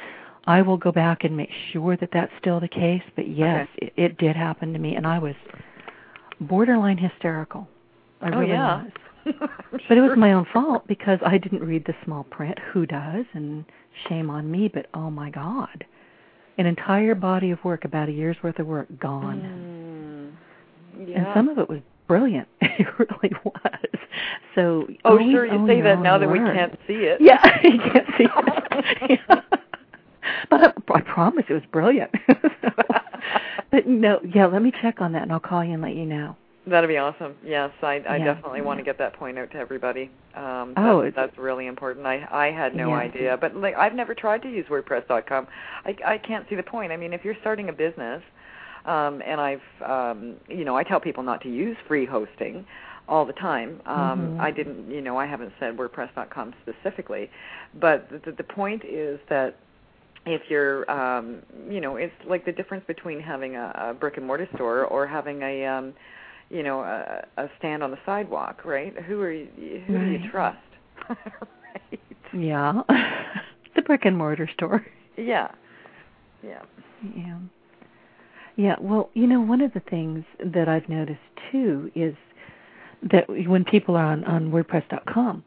Speaker 3: I will go back and make sure that that's still the case. But yes,
Speaker 4: okay.
Speaker 3: it, it did happen to me, and I was borderline hysterical. I
Speaker 4: oh,
Speaker 3: really
Speaker 4: yeah.
Speaker 3: was. But it was my own fault because I didn't read the small print. Who does? And shame on me, but oh my God. An entire body of work, about a year's worth of work, gone.
Speaker 4: Mm, yeah.
Speaker 3: And some of it was brilliant. It really was. So
Speaker 4: Oh, sure, you say that now that we
Speaker 3: learn.
Speaker 4: can't see it.
Speaker 3: Yeah, you can't see it. Yeah. But I, I promise it was brilliant. So, but no, yeah, let me check on that, and I'll call you and let you know.
Speaker 4: That'd be awesome. Yes, I, I
Speaker 3: yeah.
Speaker 4: definitely want to get that point out to everybody. Um,
Speaker 3: oh,
Speaker 4: that's, that's really important. I I had no
Speaker 3: yeah.
Speaker 4: idea, but like I've never tried to use WordPress dot com. I I can't see the point. I mean, if you're starting a business, um, and I've um, you know, I tell people not to use free hosting all the time. Um,
Speaker 3: mm-hmm.
Speaker 4: I didn't, you know, I haven't said WordPress dot com specifically, but the, the point is that if you're, um, you know, it's like the difference between having a, a brick and mortar store or having a um, you know, a, a stand on the sidewalk, right? Who are you, who
Speaker 3: right.
Speaker 4: do you trust? Right.
Speaker 3: Yeah. The brick and mortar store.
Speaker 4: Yeah. Yeah.
Speaker 3: Yeah. Yeah, well, you know, one of the things that I've noticed too is that when people are on, on WordPress dot com,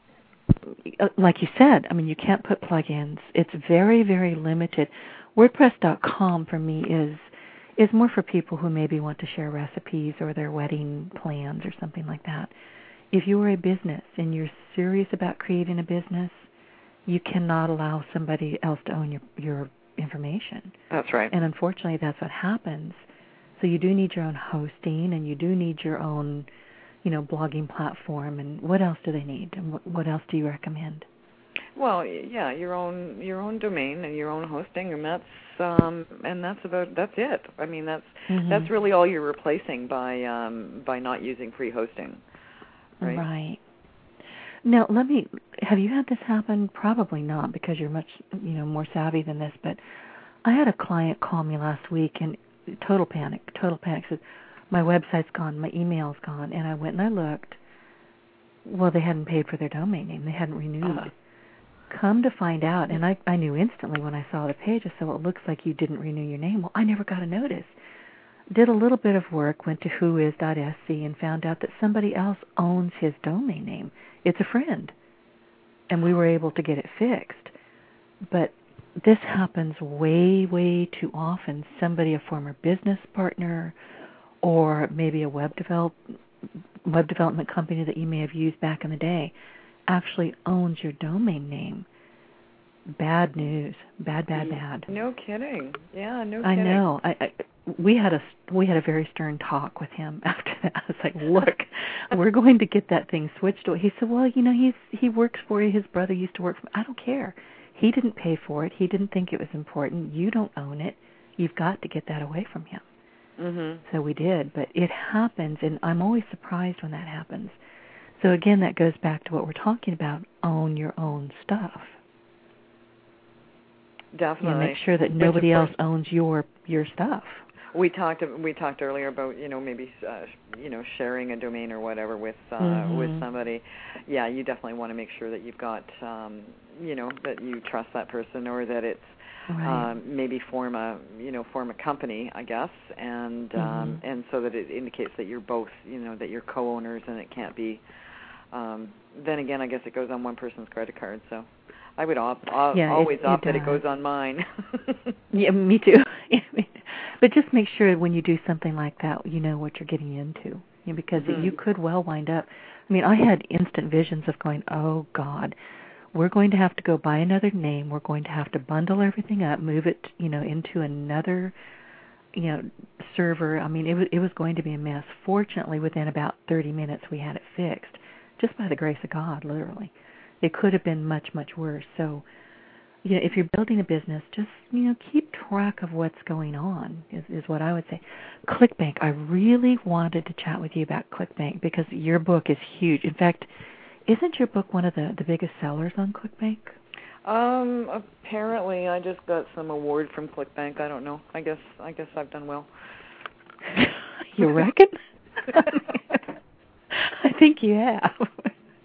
Speaker 3: like you said, I mean, you can't put plugins. It's very, very limited. WordPress dot com for me is is more for people who maybe want to share recipes or their wedding plans or something like that. If you are a business and you're serious about creating a business, you cannot allow somebody else to own your, your information.
Speaker 4: That's right.
Speaker 3: And unfortunately, that's what happens. So you do need your own hosting, and you do need your own, you know, blogging platform. And what else do they need? And what, what else do you recommend?
Speaker 4: Well, yeah, your own your own domain and your own hosting, and that's um, and that's about that's it. I mean, that's mm-hmm. that's really all you're replacing by um, by not using free hosting. Right.
Speaker 3: Right. Now, let me. Have you had this happen? Probably not, because you're much you know more savvy than this. But I had a client call me last week, and total panic, total panic. Said, my website's gone, my email's gone, and I went and I looked. Well, they hadn't paid for their domain name. They hadn't renewed. Uh-huh. Come to find out, and I, I knew instantly when I saw the page, I said, well, it looks like you didn't renew your name. Well, I never got a notice. Did a little bit of work, went to whois dot s c and found out that somebody else owns his domain name. It's a friend. And we were able to get it fixed. But this happens way, way too often. Somebody, a former business partner, or maybe a web develop, web development company that you may have used back in the day, actually owns your domain name. Bad news. Bad, bad, bad.
Speaker 4: No kidding. Yeah, no kidding.
Speaker 3: I know. I, I we had a we had a very stern talk with him after that. I was like, look, we're going to get that thing switched. He said, well, you know, he's he works for you. His brother used to work for me. I don't care. He didn't pay for it. He didn't think it was important. You don't own it. You've got to get that away from him.
Speaker 4: Mm-hmm.
Speaker 3: So we did, but it happens, and I'm always surprised when that happens. So again, that goes back to what we're talking about, own your own stuff.
Speaker 4: Definitely.
Speaker 3: You know, make sure that nobody else owns your your stuff.
Speaker 4: We talked we talked earlier about, you know, maybe uh, you know, sharing a domain or whatever with uh,
Speaker 3: mm-hmm.
Speaker 4: with somebody. Yeah, you definitely want to make sure that you've got um, you know, that you trust that person, or that it's
Speaker 3: right.
Speaker 4: um, maybe form a, you know, form a company, I guess, and
Speaker 3: mm-hmm.
Speaker 4: um, and so that it indicates that you're both, you know, that you're co-owners, and it can't be Um, then again, I guess it goes on one person's credit card, so I would op- op-
Speaker 3: yeah,
Speaker 4: always
Speaker 3: it,
Speaker 4: opt
Speaker 3: it
Speaker 4: that it goes on mine.
Speaker 3: Yeah, me too. But just make sure when you do something like that, you know what you're getting into, you know, because mm-hmm. you could well wind up. I mean, I had instant visions of going, oh, God, we're going to have to go buy another name. We're going to have to bundle everything up, move it, you know, into another, you know, server. I mean, it was, it was going to be a mess. Fortunately, within about thirty minutes, we had it fixed. Just by the grace of God, literally. It could have been much, much worse. So, you know, if you're building a business, just, you know, keep track of what's going on, is, is what I would say. ClickBank, I really wanted to chat with you about ClickBank because your book is huge. In fact, isn't your book one of the, the biggest sellers on ClickBank?
Speaker 4: Um, apparently, I just got some award from ClickBank. I don't know. I guess I guess I've done well.
Speaker 3: You reckon? I think you have.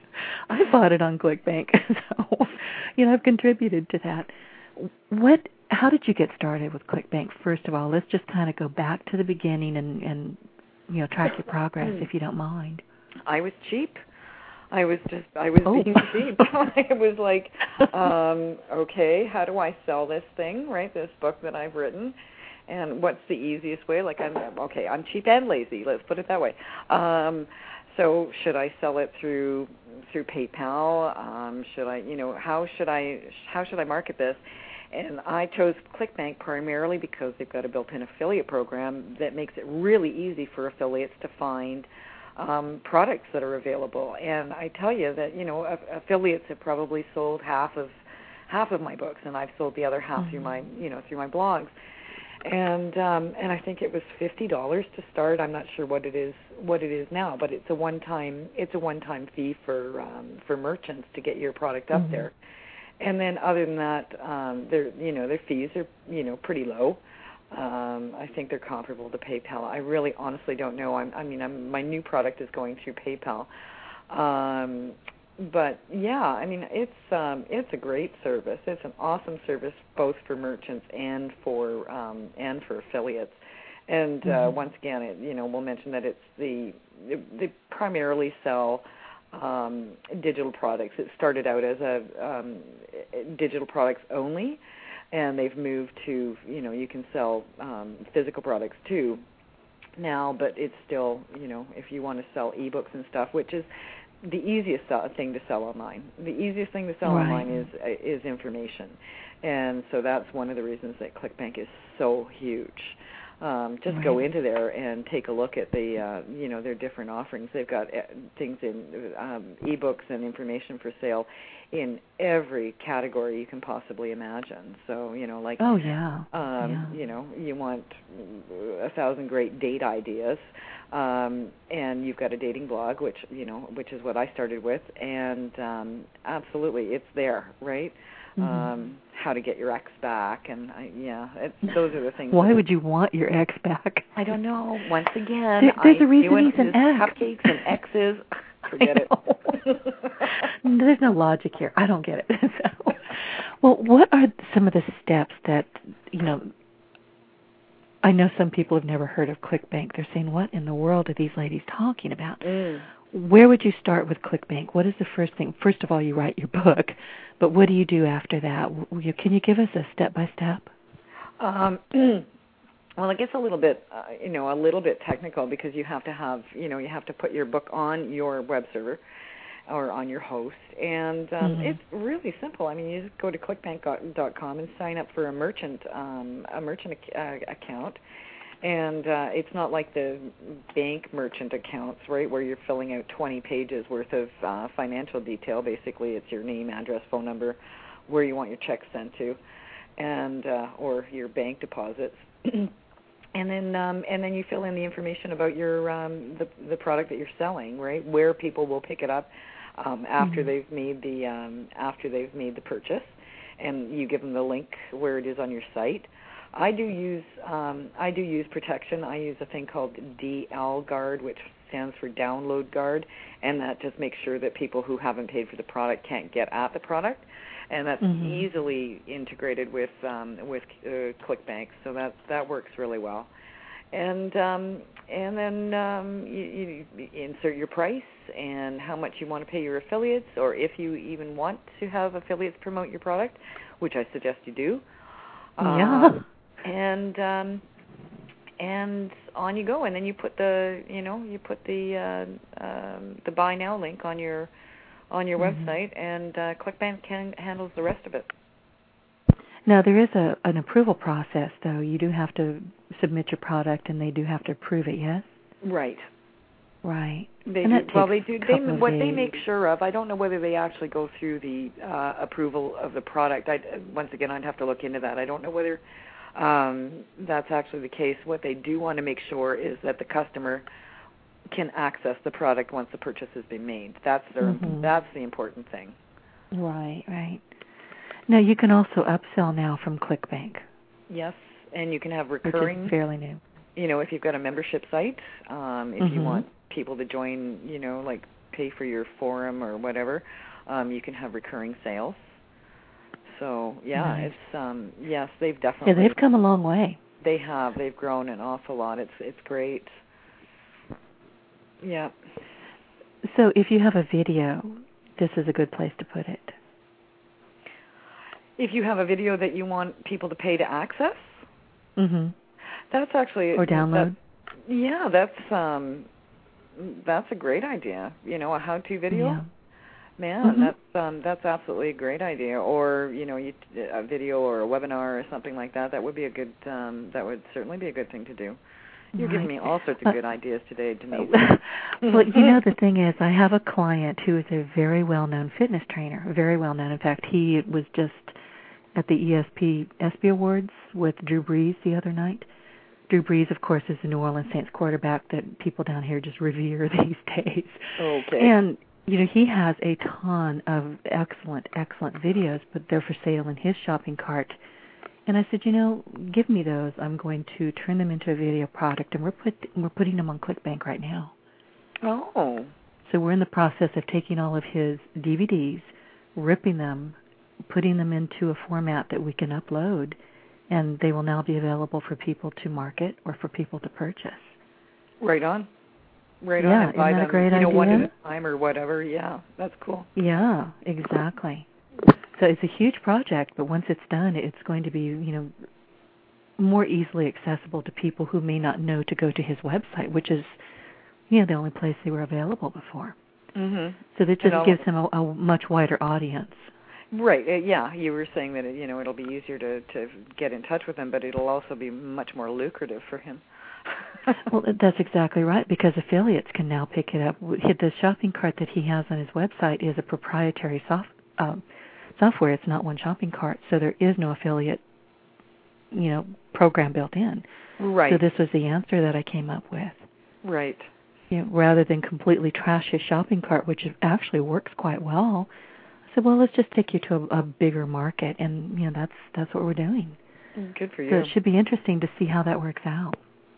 Speaker 3: I bought it on ClickBank, so you know I've contributed to that. What how did you get started with ClickBank? First of all, let's just kind of go back to the beginning and, and you know, track your progress if you don't mind.
Speaker 4: I was cheap. I was just, I was
Speaker 3: oh.
Speaker 4: being cheap. I was like, um, okay, how do I sell this thing, right, this book that I've written? And what's the easiest way? Like, I'm, okay, I'm cheap and lazy, let's put it that way. Um, so should I sell it through through PayPal? Um, should I, you know, how should I, how should I market this? And I chose ClickBank primarily because they've got a built-in affiliate program that makes it really easy for affiliates to find um, products that are available. And I tell you that, you know, affiliates have probably sold half of half of my books, and I've sold the other half mm-hmm. through my, you know, through my blogs. And um, and I think it was fifty dollars to start. I'm not sure what it is what it is now, but it's a one-time it's a one-time fee for um, for merchants to get your product up mm-hmm. there. And then other than that, um, their you know their fees are you know pretty low. Um, I think they're comparable to PayPal. I really honestly don't know. I'm, I mean, I'm, my new product is going through PayPal. Um, but yeah, I mean, it's um, it's a great service. It's an awesome service both for merchants and for um, and for affiliates. And uh, mm-hmm. once again, it, you know, we'll mention that it's the they primarily sell um, digital products. It started out as a um, digital products only, and they've moved to, you know, you can sell um, physical products too now, but it's still, you know, if you want to sell ebooks and stuff, which is the easiest thing to sell online. The easiest thing to sell right. online is is information, and so that's one of the reasons that ClickBank is so huge. Um, just right. go into there and take a look at the, uh, you know, their different offerings. They've got things in um, ebooks and information for sale in every category you can possibly imagine. So, you know, like,
Speaker 3: oh yeah,
Speaker 4: um,
Speaker 3: yeah.
Speaker 4: you know, you want a thousand great date ideas, um, and you've got a dating blog, which you know, which is what I started with, and um, absolutely, it's there, right? Mm-hmm. Um, how to get your ex back, and I, yeah, it's, those are the things.
Speaker 3: Why would you want your ex back?
Speaker 4: I don't know. Once again,
Speaker 3: there, there's
Speaker 4: I
Speaker 3: a reason he's an ex.
Speaker 4: Cupcakes and exes. Forget it.
Speaker 3: There's no logic here. I don't get it. So, well, what are some of the steps that, you know, I know some people have never heard of ClickBank. They're saying, what in the world are these ladies talking about? Mm. Where would you start with ClickBank? What is the first thing? First of all, you write your book, but what do you do after that? Can you give us a step-by-step?
Speaker 4: Um, well, it gets a little bit, uh, you know, a little bit technical because you have to have, you know, you have to put your book on your web server or on your host, and um, mm-hmm. it's really simple. I mean, you just go to clickbank dot com and sign up for a merchant, um, a merchant uh, account. And uh, it's not like the bank merchant accounts, right, where you're filling out twenty pages worth of uh, financial detail. Basically, it's your name, address, phone number, where you want your checks sent to, and uh, or your bank deposits. And then um, and then you fill in the information about your um, the the product that you're selling, right? Where people will pick it up um, after mm-hmm. they've made the um, after they've made the purchase, and you give them the link where it is on your site. I do use um, I do use protection. I use a thing called D L Guard, which stands for Download Guard, and that just makes sure that people who haven't paid for the product can't get at the product, and that's mm-hmm. easily integrated with um, with uh, ClickBank. So that that works really well. And um, and then um, you, you insert your price and how much you want to pay your affiliates, or if you even want to have affiliates promote your product, which I suggest you do.
Speaker 3: Yeah.
Speaker 4: Uh, and um, and on you go, and then you put the you know you put the uh, um, the buy now link on your on your mm-hmm. website, and uh, ClickBank can, handles the rest of it.
Speaker 3: Now there is a an approval process, though. You do have to submit your product, and they do have to approve it. Yes.
Speaker 4: Right.
Speaker 3: Right.
Speaker 4: They
Speaker 3: and
Speaker 4: do, well, they do. They, what
Speaker 3: days.
Speaker 4: they make sure of, I don't know whether they actually go through the uh, approval of the product. I once again, I'd have to look into that. I don't know whether um, that's actually the case. What they do want to make sure is that the customer can access the product once the purchase has been made. That's their. Mm-hmm. That's the important thing.
Speaker 3: Right. Right. Now you can also upsell now from ClickBank.
Speaker 4: Yes, and you can have recurring.
Speaker 3: Which is fairly new.
Speaker 4: You know, if you've got a membership site, um, if mm-hmm. you want people to join, you know, like pay for your forum or whatever, um, you can have recurring sales. So yeah,
Speaker 3: Nice.
Speaker 4: it's um, yes, they've definitely.
Speaker 3: Yeah, they've come a long way.
Speaker 4: They have. They've grown an awful lot. It's it's great. Yeah.
Speaker 3: So if you have a video, this is a good place to put it.
Speaker 4: If you have a video that you want people to pay to access,
Speaker 3: mm-hmm.
Speaker 4: that's actually
Speaker 3: or download.
Speaker 4: That, yeah, that's um, that's a great idea. You know, a how-to video.
Speaker 3: Yeah.
Speaker 4: Man,
Speaker 3: mm-hmm.
Speaker 4: that's um, that's absolutely a great idea. Or you know, you, a video or a webinar or something like that. That would be a good. Um, that would certainly be a good thing to do. You're
Speaker 3: right.
Speaker 4: giving me all sorts of
Speaker 3: uh,
Speaker 4: good ideas today, Denise.
Speaker 3: Well, you know, the thing is, I have a client who is a very well-known fitness trainer. Very well-known. In fact, he was just at the E S P ESPY Awards with Drew Brees the other night. Drew Brees, of course, is the New Orleans Saints quarterback that people down here just revere these days.
Speaker 4: Okay.
Speaker 3: And you know, he has a ton of excellent, excellent videos, but they're for sale in his shopping cart. And I said, you know, give me those. I'm going to turn them into a video product, and we're put we're putting them on ClickBank right now.
Speaker 4: Oh.
Speaker 3: So we're in the process of taking all of his D V Ds, ripping them, putting them into a format that we can upload, and they will now be available for people to market or for people to purchase.
Speaker 4: Right on. Right
Speaker 3: yeah,
Speaker 4: on. And buy
Speaker 3: isn't that
Speaker 4: them,
Speaker 3: a great
Speaker 4: you know,
Speaker 3: idea?
Speaker 4: one at a time or whatever. Yeah, that's cool.
Speaker 3: Yeah, exactly. So it's a huge project, but once it's done, it's going to be, you know, more easily accessible to people who may not know to go to his website, which is, you know, the only place they were available before.
Speaker 4: Mm-hmm.
Speaker 3: So that just gives him a, a much wider audience.
Speaker 4: Right. Uh, yeah, you were saying that, you know, it'll be easier to, to get in touch with him, but it'll also be much more lucrative for him.
Speaker 3: Well, that's exactly right, because affiliates can now pick it up. The shopping cart that he has on his website is a proprietary soft, um, software. It's not one shopping cart, so there is no affiliate, you know, program built in.
Speaker 4: Right.
Speaker 3: So this was the answer that I came up with.
Speaker 4: Right.
Speaker 3: You know, rather than completely trash his shopping cart, which actually works quite well, I said, well, let's just take you to a, a bigger market, and you know, that's that's what we're doing.
Speaker 4: Good for you.
Speaker 3: So it should be interesting to see how that works out.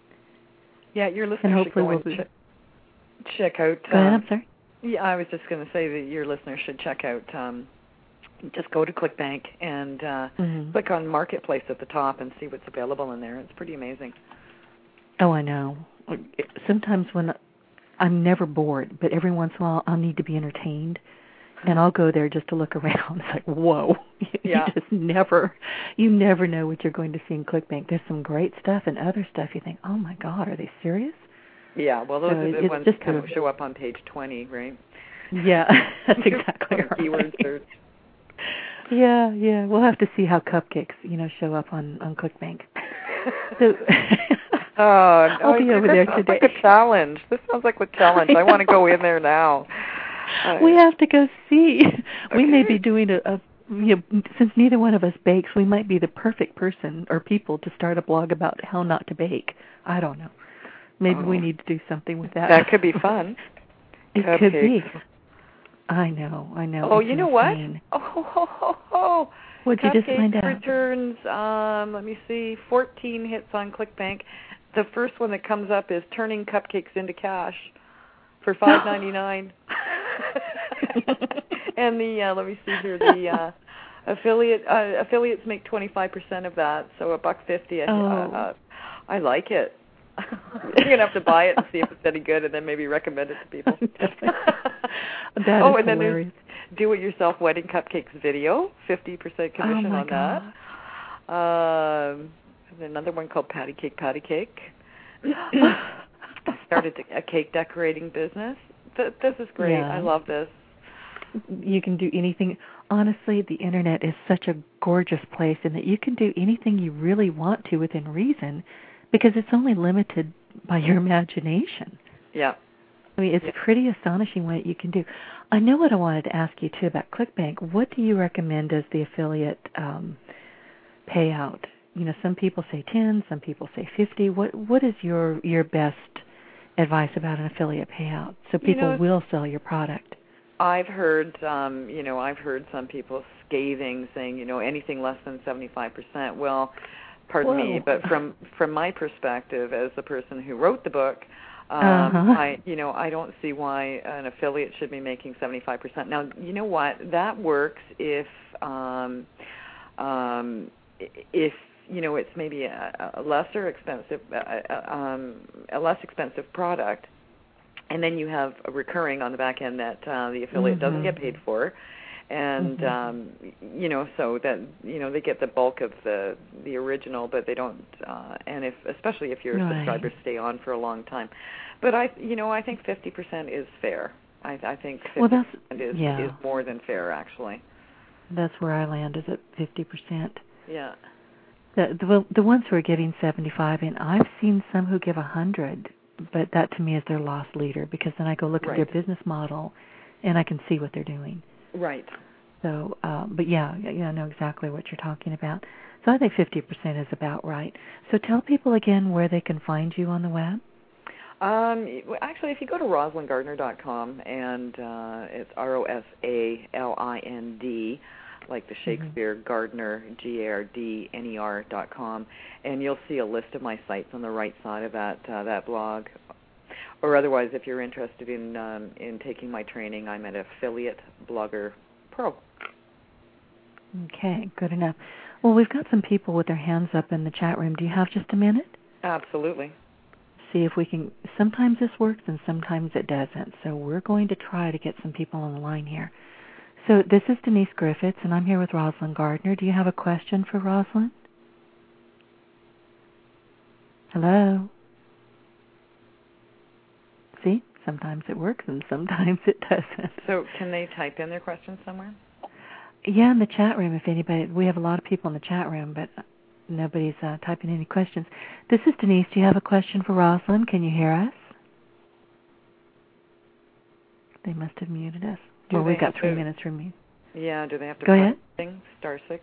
Speaker 4: Yeah, your listeners
Speaker 3: and hopefully
Speaker 4: should go
Speaker 3: we'll
Speaker 4: and ch- check out.
Speaker 3: Go ahead,
Speaker 4: um,
Speaker 3: I'm sorry.
Speaker 4: Yeah, I was just going to say that your listeners should check out. Um, just go to ClickBank and uh,
Speaker 3: mm-hmm.
Speaker 4: click on Marketplace at the top and see what's available in there. It's pretty amazing.
Speaker 3: Oh, I know. Sometimes when I'm never bored, but every once in a while I'll need to be entertained, and I'll go there just to look around. It's like, whoa.
Speaker 4: Yeah.
Speaker 3: You just never, you never know what you're going to see in ClickBank. There's some great stuff and other stuff you think, oh, my God, are they serious?
Speaker 4: Yeah, well, those
Speaker 3: so
Speaker 4: are the ones
Speaker 3: that
Speaker 4: kind of show up on page twenty, right?
Speaker 3: Yeah, that's exactly right.
Speaker 4: Keyword search.
Speaker 3: Yeah, yeah. We'll have to see how cupcakes, you know, show up on, on ClickBank. So
Speaker 4: oh, no,
Speaker 3: I'll be over there
Speaker 4: sounds
Speaker 3: today.
Speaker 4: Like a challenge. This sounds like a challenge. I, I want to go in there now. Uh,
Speaker 3: we have to go see.
Speaker 4: Okay.
Speaker 3: We may be doing a, a you know, since neither one of us bakes, we might be the perfect person or people to start a blog about how not to bake. I don't know. Maybe
Speaker 4: oh.
Speaker 3: we need to do something with that.
Speaker 4: That could be fun.
Speaker 3: It
Speaker 4: Cupcakes.
Speaker 3: could be. I know, I know.
Speaker 4: Oh,
Speaker 3: it's
Speaker 4: you know
Speaker 3: insane.
Speaker 4: what? Oh, oh, oh, oh.
Speaker 3: What'd you just
Speaker 4: Cupcakes
Speaker 3: find out?
Speaker 4: returns, um, let me see, fourteen hits on ClickBank. The first one that comes up is turning cupcakes into cash for five ninety-nine. And the uh, let me see here, the uh, affiliate uh, affiliates make twenty-five percent of that, so a buck fifty. Uh,
Speaker 3: Oh.
Speaker 4: uh, I like it. You're gonna have to buy it and see if it's any good, and then maybe recommend it to people.
Speaker 3: That
Speaker 4: oh,
Speaker 3: is
Speaker 4: and then
Speaker 3: hilarious.
Speaker 4: there's do-it-yourself wedding cupcakes video, fifty percent commission
Speaker 3: oh my
Speaker 4: on
Speaker 3: God.
Speaker 4: that. Um, there's another one called Patty Cake, Patty Cake. Started a cake decorating business. Th- this is great.
Speaker 3: Yeah.
Speaker 4: I love this.
Speaker 3: You can do anything. Honestly, the Internet is such a gorgeous place in that you can do anything you really want to within reason, because it's only limited by your imagination.
Speaker 4: Yeah.
Speaker 3: I mean, it's
Speaker 4: yeah.
Speaker 3: pretty astonishing what you can do. I know what I wanted to ask you, too, about ClickBank. What do you recommend as the affiliate um, payout? You know, some people say ten, some people say fifty. What What is your, your best advice about an affiliate payout so people
Speaker 4: you know,
Speaker 3: will sell your product?
Speaker 4: I've heard, um, you know, I've heard some people scathing, saying, you know, anything less than seventy-five percent. Well, pardon
Speaker 3: Whoa.
Speaker 4: me, but from from my perspective, as the person who wrote the book, um,
Speaker 3: uh-huh.
Speaker 4: I, you know, I don't see why an affiliate should be making seventy-five percent. Now, you know what? That works if, um, um, if you know it's maybe a, a lesser expensive, uh, um, a less expensive product, and then you have a recurring on the back end that uh, the affiliate mm-hmm. doesn't get paid for, and mm-hmm. um, you know, so that you know they get the bulk of the the original, but they don't. Uh, and if especially if your right. subscribers stay on for a long time, but I you know I think fifty percent is fair. I, I think fifty
Speaker 3: well, that's,
Speaker 4: percent is
Speaker 3: yeah.
Speaker 4: is more than fair actually.
Speaker 3: That's where I land, is at fifty percent.
Speaker 4: Yeah.
Speaker 3: The, the the ones who are giving seventy-five, and I've seen some who give one hundred, but that to me is their loss leader, because then I go look
Speaker 4: right.
Speaker 3: at their business model, and I can see what they're doing.
Speaker 4: Right.
Speaker 3: So, uh, but yeah, yeah, I know exactly what you're talking about. So I think fifty percent is about right. So tell people again where they can find you on the web.
Speaker 4: Um, actually, if you go to rosalind gardner dot com, and uh, it's R O S A L I N D, like the Shakespeare, mm-hmm. Gardner, G A R D N E R dot com, and you'll see a list of my sites on the right side of that uh, that blog. Or otherwise, if you're interested in um, in taking my training, I'm at Affiliate Blogger Pro.
Speaker 3: Okay, good enough. Well, we've got some people with their hands up in the chat room. Do you have just a minute?
Speaker 4: Absolutely.
Speaker 3: See if we can. Sometimes this works and sometimes it doesn't. So we're going to try to get some people on the line here. So this is Denise Griffiths, and I'm here with Rosalind Gardner. Do you have a question for Rosalind? Hello? See, sometimes it works and sometimes it doesn't.
Speaker 4: So can they type in their question somewhere?
Speaker 3: Yeah, in the chat room, if anybody. We have a lot of people in the chat room, but nobody's uh, typing any questions. This is Denise. Do you have a question for Rosalind? Can you hear us? They must have muted us.
Speaker 4: Do
Speaker 3: well, we've got three
Speaker 4: to,
Speaker 3: minutes remaining.
Speaker 4: Yeah, do they have to
Speaker 3: Go ahead.
Speaker 4: Thing, star six?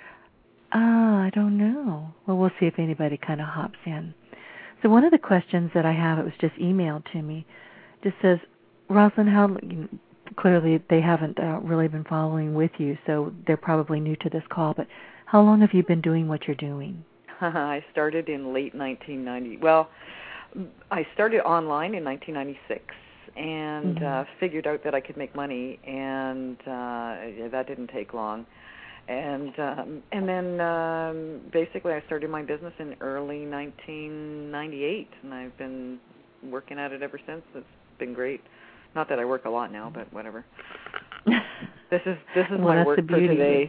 Speaker 3: Ah, I don't know. Well, we'll see if anybody kind of hops in. So one of the questions that I have, it was just emailed to me, just says, Rosalind, how, clearly they haven't uh, really been following with you, so they're probably new to this call, but how long have you been doing what you're doing?
Speaker 4: I started in late nineteen ninety. Well, I started online in nineteen ninety-six. And mm-hmm. uh, figured out that I could make money, and uh, that didn't take long. And um, and then um, basically I started my business in early nineteen ninety-eight, and I've been working at it ever since. It's been great. Not that I work a lot now, but whatever. This is this is
Speaker 3: well,
Speaker 4: my work for today.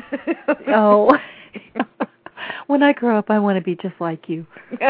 Speaker 3: Oh, when I grow up, I want to be just like you.
Speaker 4: When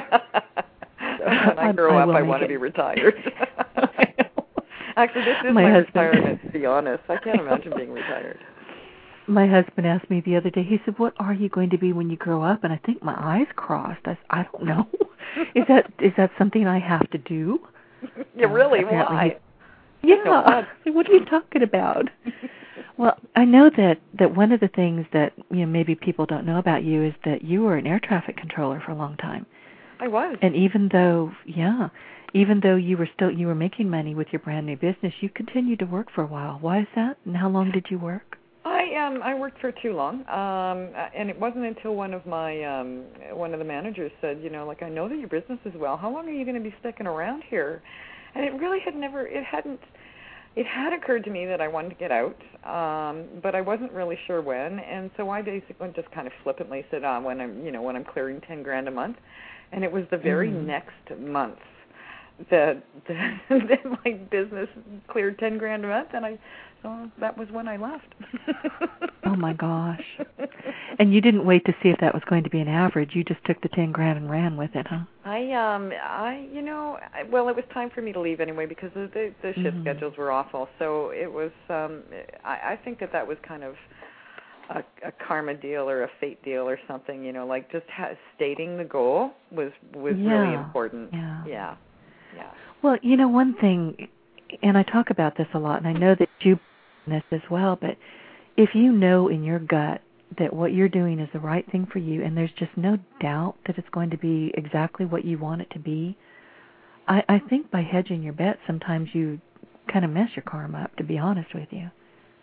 Speaker 4: I grow I, I up, I want to be retired. Actually, this is my, my retirement, to be honest. I can't imagine being retired.
Speaker 3: My husband asked me the other day, he said, what are you going to be when you grow up? And I think my eyes crossed. I, I don't know. Is that is that something I have to do?
Speaker 4: Yeah, really? Uh, Why?
Speaker 3: He, yeah. What are you talking about? Well, I know that, that one of the things that you know maybe people don't know about you is that you were an air traffic controller for a long time.
Speaker 4: I was.
Speaker 3: And even though, yeah, even though you were still you were making money with your brand new business, you continued to work for a while. Why is that? And how long did you work?
Speaker 4: I um I worked for too long, um, and it wasn't until one of my um, one of the managers said, you know, like I know that your business is well. How long are you going to be sticking around here? And it really had never, it hadn't, it had occurred to me that I wanted to get out, um, but I wasn't really sure when. And so I basically just kind of flippantly said, ah, when I'm, you know, when I'm clearing ten grand a month, and it was the very mm. next month that, that that my business cleared ten grand a month, and I. So that was when I left.
Speaker 3: Oh my gosh! And you didn't wait to see if that was going to be an average. You just took the ten grand and ran with it, huh?
Speaker 4: I um I you know I, well it was time for me to leave anyway because the the, the shift mm-hmm. schedules were awful. So it was um I, I think that that was kind of a, a karma deal or a fate deal or something. You know, like just ha- stating the goal was was
Speaker 3: yeah.
Speaker 4: really important.
Speaker 3: Yeah.
Speaker 4: Yeah. Yeah.
Speaker 3: Well, you know one thing, and I talk about this a lot, and I know that you. This as well, but if you know in your gut that what you're doing is the right thing for you and there's just no doubt that it's going to be exactly what you want it to be, I, I think by hedging your bets sometimes you kind of mess your karma up, to be honest with you.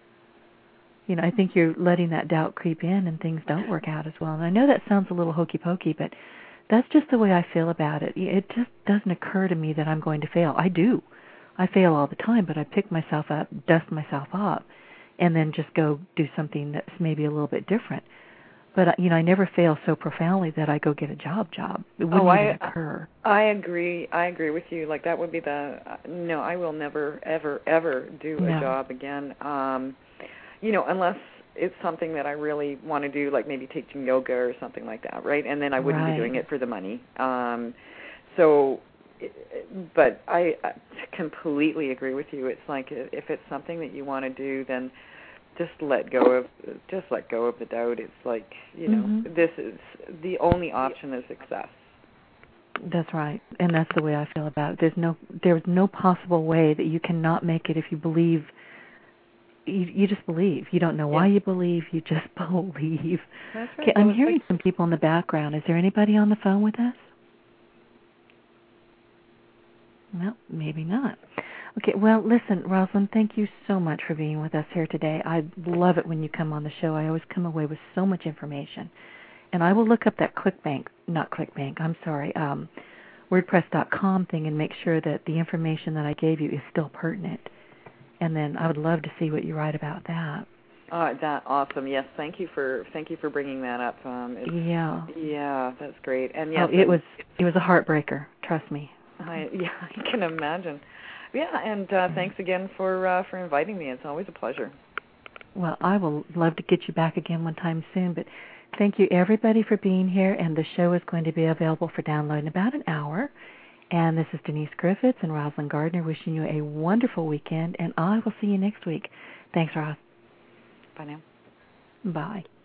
Speaker 3: You know, I think you're letting that doubt creep in and things don't work out as well. And I know that sounds a little hokey pokey, but that's just the way I feel about it. It just doesn't occur to me that I'm going to fail. I do. I fail all the time, but I pick myself up, dust myself up, and then just go do something that's maybe a little bit different. But uh, you know, I never fail so profoundly that I go get a job. Job. It wouldn't
Speaker 4: oh,
Speaker 3: even
Speaker 4: I,
Speaker 3: occur.
Speaker 4: I agree. I agree with you. Like that would be the uh, no. I will never, ever, ever do
Speaker 3: No.
Speaker 4: a job again. Um, you know, unless it's something that I really want to do, like maybe teaching yoga or something like that, right? And then I wouldn't
Speaker 3: right.
Speaker 4: be doing it for the money. Um, so, but I completely agree with you. It's like if it's something that you want to do, then just let go of just let go of the doubt. It's like, you know,
Speaker 3: mm-hmm.
Speaker 4: this is the only option is success.
Speaker 3: That's right, and that's the way I feel about it. There's no there's no possible way that you cannot make it if you believe. You, you just believe. You don't know why
Speaker 4: yeah.
Speaker 3: you believe. You just believe.
Speaker 4: That's right.
Speaker 3: Okay, I'm
Speaker 4: well,
Speaker 3: hearing
Speaker 4: like,
Speaker 3: some people in the background. Is there anybody on the phone with us? No, maybe not. Okay, well, listen, Rosalind, thank you so much for being with us here today. I love it when you come on the show. I always come away with so much information. And I will look up that ClickBank, not ClickBank, I'm sorry, um, WordPress dot com thing and make sure that the information that I gave you is still pertinent. And then I would love to see what you write about that.
Speaker 4: Uh, that awesome. Yes, thank you for thank you for bringing that up. Um, it's,
Speaker 3: yeah.
Speaker 4: Yeah, that's great. And yes,
Speaker 3: oh, it was it was a heartbreaker. Trust me.
Speaker 4: I, yeah, I can imagine. Yeah, and uh, thanks again for uh, for inviting me. It's always a pleasure.
Speaker 3: Well, I will love to get you back again one time soon. But thank you everybody for being here. And the show is going to be available for download in about an hour. And this is Denise Griffiths and Rosalind Gardner wishing you a wonderful weekend, and I will see you next week. Thanks, Ros.
Speaker 4: Bye now.
Speaker 3: Bye.